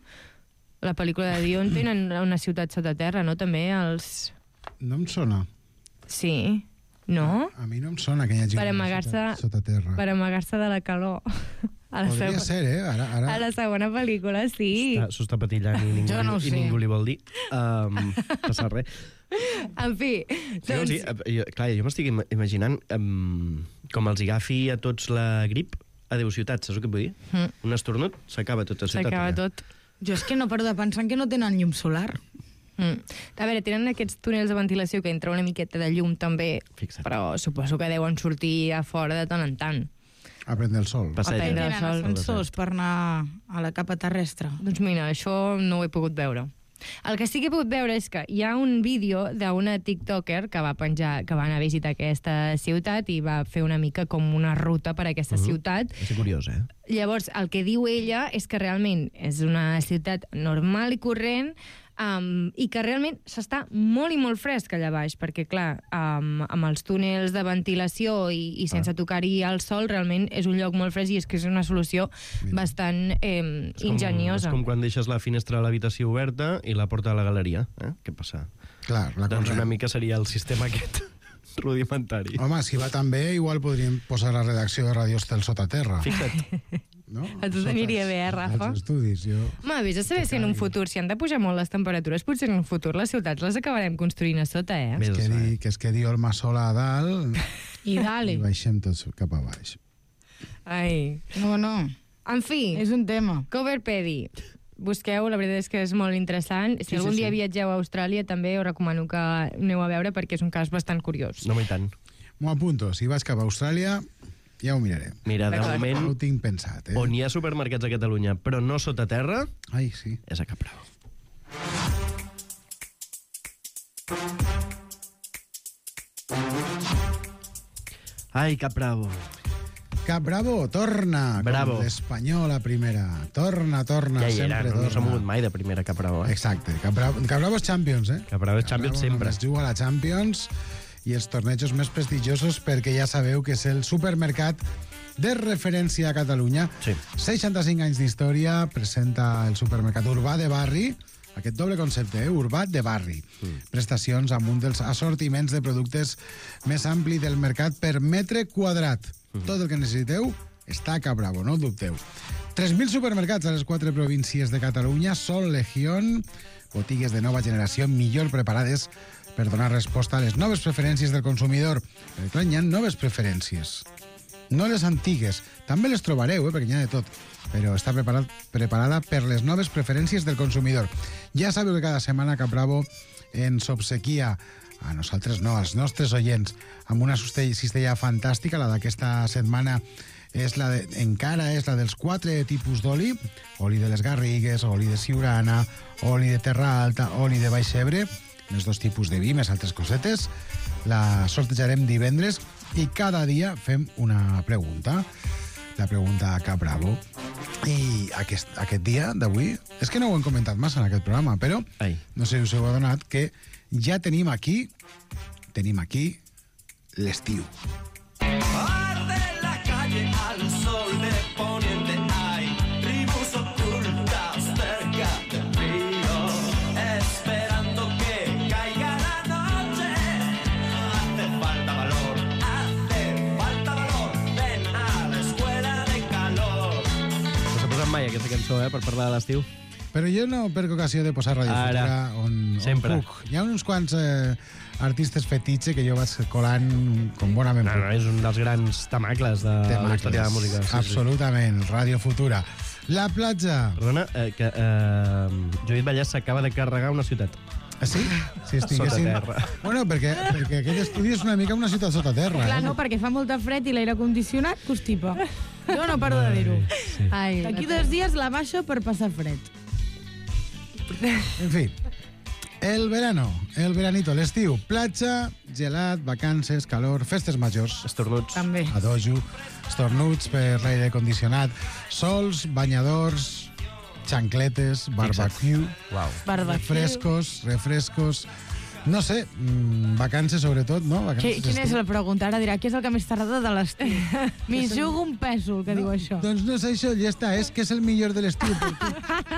Speaker 1: La pel·lícula de Dune tenen una ciutat sota terra, no? També els...
Speaker 3: No em sona.
Speaker 1: Sí. No?
Speaker 3: A mi no em sona que hi hagi
Speaker 1: Per
Speaker 3: una
Speaker 1: amagar-se
Speaker 3: ciutat sota terra.
Speaker 1: per amagar-se de la calor. A la
Speaker 3: Podria
Speaker 1: segona-
Speaker 3: ser, eh? Ara, ara...
Speaker 1: A la segona pel·lícula, sí.
Speaker 2: S'ho està patillant i ningú,
Speaker 1: Jo no ho
Speaker 2: i
Speaker 1: sé.
Speaker 2: ningú li vol dir. Um, passa res.
Speaker 1: En fi,
Speaker 2: Sí,
Speaker 1: doncs...
Speaker 2: sí, eh, jo, clar, jo m'estic ima- imaginant um, com els agafi a tots la grip. Adéu, ciutat, saps el que vull dir?
Speaker 1: Mm.
Speaker 2: Un esternut, s'acaba tota la ciutat.
Speaker 1: S'acaba tot.
Speaker 4: Jo és que no paro de pensar en que no tenen llum solar.
Speaker 1: Mm. A veure, tenen aquests túnels de ventilació que entra una miqueta de llum també,
Speaker 2: Fixa't.
Speaker 1: però suposo que deuen sortir a fora de tant en tant.
Speaker 3: A prendre el sol.
Speaker 1: A prendre el
Speaker 4: Tenen
Speaker 1: sol.
Speaker 4: ascensors per anar a la capa terrestre.
Speaker 1: Doncs mira, això no ho he pogut veure. El que sí que he pogut veure és que hi ha un vídeo d'una tiktoker que va penjar, que va anar a visitar aquesta ciutat i va fer una mica com una ruta per a aquesta
Speaker 2: Mhm.
Speaker 1: ciutat.
Speaker 2: És curiós, eh?
Speaker 1: Llavors, el que diu ella és que realment és una ciutat normal i corrent, um, i que realment s'està molt i molt fresc allà baix, perquè, clar, um, amb els túnels de ventilació i, i sense tocar-hi el sol, realment és un lloc molt fresc i és que és una solució bastant eh,
Speaker 2: És com,
Speaker 1: ingeniosa.
Speaker 2: és com quan deixes la finestra de l'habitació oberta i la porta a la galeria. Eh? Què passa?
Speaker 3: Clar, la
Speaker 2: doncs
Speaker 3: cosa-
Speaker 2: una mica seria el sistema aquest rudimentari.
Speaker 3: Home, si va tan bé, igual podríem posar la redacció de Ràdio Estel sota terra.
Speaker 2: Fixa't.
Speaker 3: No?
Speaker 1: A tu t'aniria bé, eh, Rafa?
Speaker 3: Els estudis, jo...
Speaker 1: Home, vés a saber si en un futur, si han de pujar molt les temperatures, potser en un futur les ciutats les acabarem construint a sota, eh?
Speaker 3: Que es quedi, que es quedi el Massola a dalt
Speaker 4: I dale.
Speaker 3: i baixem tots cap a baix.
Speaker 1: Ai.
Speaker 4: No, no.
Speaker 1: En fi.
Speaker 4: És un tema.
Speaker 1: Coverpedi. Busqueu, la veritat és que és molt interessant. Si
Speaker 3: Sí,
Speaker 1: algun
Speaker 3: sí,
Speaker 1: dia
Speaker 3: sí.
Speaker 1: viatgeu a Austràlia, també us recomano que aneu a veure perquè és un cas bastant curiós.
Speaker 2: No, i tant.
Speaker 3: M'ho apunto. Si vas cap a Austràlia, ja ho miraré.
Speaker 2: Mira, de
Speaker 1: D'acord.
Speaker 2: moment,
Speaker 3: Ho tinc pensat, eh?
Speaker 2: on hi ha supermercats a Catalunya, però no sota terra,
Speaker 3: Ai, sí.
Speaker 2: és a Capravo. Ai, Capravo.
Speaker 3: Cap Bravo, torna.
Speaker 2: Bravo.
Speaker 3: Com l'Espanyol a primera. Torna, torna,
Speaker 2: Ja hi
Speaker 3: sempre
Speaker 2: era, no,
Speaker 3: torna.
Speaker 2: no s'ha mogut mai de primera Capravo. Eh?
Speaker 3: Exacte. Cap Bravo, Cap Bravo és Champions, eh?
Speaker 2: Capravo és Champions
Speaker 3: Bravo
Speaker 2: sempre.
Speaker 3: només juga a la Champions i els tornejos més prestigiosos perquè ja sabeu que és el supermercat de referència a Catalunya.
Speaker 2: Sí.
Speaker 3: seixanta-cinc anys d'història, presenta el supermercat urbà de barri, aquest doble concepte, eh? Urbà de barri. Mm. Prestacions amb un dels assortiments de productes més ampli del mercat per metre quadrat. Mm. Tot el que necessiteu està a Cap Bravo, no ho dubteu. tres mil supermercats a les quatre províncies de Catalunya, Sol, Legión, botigues de nova generació millor preparades per donar resposta a les noves preferències del consumidor. Perquè clar, hi ha noves preferències. No les antigues. També les trobareu, eh, perquè hi ha de tot. Però està preparat, preparada per les noves preferències del consumidor. Ja sabeu que cada setmana Cap Bravo ens obsequia, a nosaltres no, als nostres oients, amb una cistella, cistella fantàstica. La d'aquesta setmana és la de, encara és la dels quatre tipus d'oli. Oli de les Garrigues, oli de Siurana, oli de Terra Alta, oli de Baix Ebre, els dos tipus de vi, més altres cosetes. La sortejarem divendres i cada dia fem una pregunta. La pregunta a Cap Bravo. I aquest, aquest dia d'avui, és que no ho hem comentat massa en aquest programa, però
Speaker 2: Ai.
Speaker 3: no sé si us heu adonat que ja tenim aquí, tenim aquí l'estiu.
Speaker 6: Arde la calle al sol de poniente hay tribus ocultas cerca del río esperando que caiga la noche. Hace falta valor, hace falta valor. Ven a la escuela de calor.
Speaker 2: No s'ha posat mai aquesta cançó, eh, per parlar de l'estiu.
Speaker 3: Però jo no perc ocasió de posar Ràdio
Speaker 2: Ara.
Speaker 3: Futura on,
Speaker 2: Sempre.
Speaker 3: on puc. Hi ha uns quants eh, artistes fetitxe que jo vaig colant com bonament
Speaker 2: No,
Speaker 3: puc.
Speaker 2: no, és un dels grans temacles de la història de la música. Sí,
Speaker 3: Absolutament, Ràdio Futura. La platja.
Speaker 2: Perdona, eh, que eh, Judit Vallès s'acaba de carregar una ciutat.
Speaker 3: Ah, sí? Si estiguessin...
Speaker 2: Sota terra.
Speaker 3: Bueno, perquè, perquè aquest estudi és una mica una ciutat sota terra.
Speaker 4: Clar,
Speaker 3: eh?
Speaker 4: no, perquè fa molta fred i l'aire condicionat constipa. Jo no paro de dir-ho.
Speaker 2: Sí.
Speaker 1: Ai,
Speaker 4: D'aquí dos dies la baixo per passar fred.
Speaker 3: En fi, el verano, el veranito, l'estiu, platja, gelat, vacances, calor, festes majors,
Speaker 2: Estornuts.
Speaker 4: També.
Speaker 3: a dojo, estornuts per l'aire condicionat, sols, banyadors, xancletes, barbecue,
Speaker 2: Uau.
Speaker 4: Barbecue.
Speaker 3: refrescos, refrescos, no sé, mmm, vacances sobretot, no?
Speaker 4: Qui,
Speaker 3: Vacances
Speaker 4: quina és
Speaker 3: d'estiu.
Speaker 4: la pregunta? Ara dirà, què és el que més t'agrada de l'estiu? M'hi jugo un pèsol, que diu això.
Speaker 3: Doncs no és això, ja està, és que és el millor de l'estiu. per tu.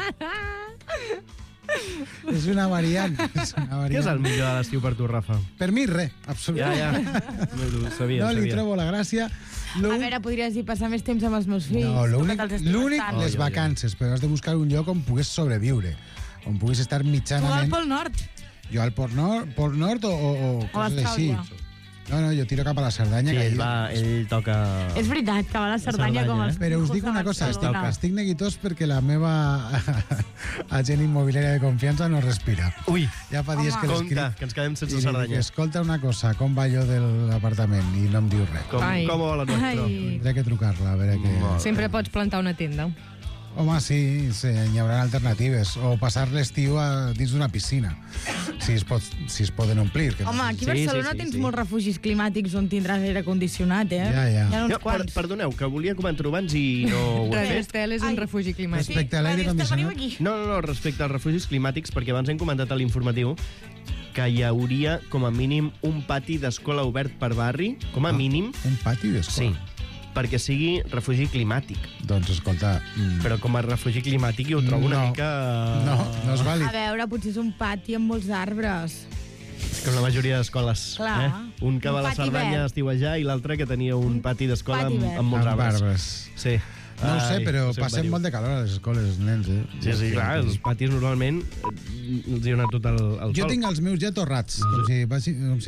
Speaker 3: És una variant. És una variant.
Speaker 2: Què és el millor de l'estiu per tu, Rafa?
Speaker 3: Per mi, res,
Speaker 2: Ja,
Speaker 3: absolutament.
Speaker 2: ja. No, ho sabia,
Speaker 3: No
Speaker 2: ho
Speaker 3: li
Speaker 2: sabia.
Speaker 3: trobo la gràcia.
Speaker 4: A veure, podries dir passar més temps amb els meus fills.
Speaker 3: No, l'únic,
Speaker 4: tocat els estius
Speaker 3: l'únic
Speaker 4: tant.
Speaker 3: les
Speaker 2: Oi, oi, oi.
Speaker 3: vacances, però has de buscar un lloc on puguis sobreviure, on puguis estar
Speaker 4: Tu al
Speaker 3: mitjanament...
Speaker 4: Pol Nord.
Speaker 3: Jo al Pol Nord, Pol Nord o, o, o
Speaker 4: O
Speaker 3: coses així.
Speaker 4: Austràlia.
Speaker 3: No, no, jo tiro cap a la Cerdanya.
Speaker 2: Sí,
Speaker 3: que
Speaker 2: ell,
Speaker 3: ahir-
Speaker 2: va, ell toca...
Speaker 4: És veritat, que va a la Cerdanya com els
Speaker 3: Però us
Speaker 4: pijos
Speaker 3: dic
Speaker 4: de
Speaker 3: una cosa, estic,
Speaker 4: Barcelona.
Speaker 3: estic neguitós perquè la meva agent immobiliària de confiança no respira.
Speaker 2: Ui,
Speaker 3: ja fa dies que
Speaker 2: compte,
Speaker 3: l'escric.
Speaker 2: que ens quedem sense
Speaker 3: I li dic,
Speaker 2: Cerdanya.
Speaker 3: escolta una cosa, com va allò de l'apartament? I no em diu res.
Speaker 2: Com, com va la nostra?
Speaker 1: Ai.
Speaker 3: Tindré que trucar-la, a veure què...
Speaker 1: Sempre pots plantar una tenda.
Speaker 3: Home, sí, sí, hi haurà alternatives. O passar l'estiu a- dins d'una piscina, si es, pot, si es poden omplir. Que no
Speaker 4: Home,
Speaker 3: sé.
Speaker 4: aquí a Barcelona tens molts refugis climàtics on tindràs aire condicionat, eh?
Speaker 3: Ja, ja.
Speaker 4: Hi ha uns
Speaker 2: No, per,
Speaker 4: quants.
Speaker 2: perdoneu, que volia comentar-ho abans i no ho he fet.
Speaker 1: Radioestel és un refugi climàtic.
Speaker 3: Respecte a l'aire condicionat...
Speaker 2: No, no, no, respecte als refugis climàtics, perquè abans hem comentat a l'informatiu que hi hauria com a mínim un pati d'escola obert per barri, com a mínim.
Speaker 3: Un pati d'escola?
Speaker 2: Sí, perquè sigui refugi climàtic.
Speaker 3: Doncs escolta... Mm.
Speaker 2: Però com a refugi climàtic jo ho trobo una
Speaker 3: No.
Speaker 2: mica...
Speaker 3: No, no és vàlid.
Speaker 4: A veure, potser és un pati amb molts arbres.
Speaker 2: Com la majoria d'escoles.
Speaker 4: Clar.
Speaker 2: Eh? Un que
Speaker 4: Un
Speaker 2: va a la
Speaker 4: pati
Speaker 2: Cerdanya a
Speaker 4: verd.
Speaker 2: estiuejar i l'altre que tenia un pati d'escola
Speaker 4: pati
Speaker 2: amb,
Speaker 4: verd.
Speaker 2: amb molts
Speaker 3: Amb
Speaker 2: arbres.
Speaker 3: arbres.
Speaker 2: Sí.
Speaker 3: No ho sé,
Speaker 2: Ai,
Speaker 3: però
Speaker 2: no sé on
Speaker 3: passem
Speaker 2: veniu.
Speaker 3: molt de calor a les escoles, els nens, eh?
Speaker 2: Sí, sí, clar, els patis normalment eh, els hi ha anat tot el, el
Speaker 3: Jo
Speaker 2: sol.
Speaker 3: tinc els meus ja torrats, com si, vagi- com si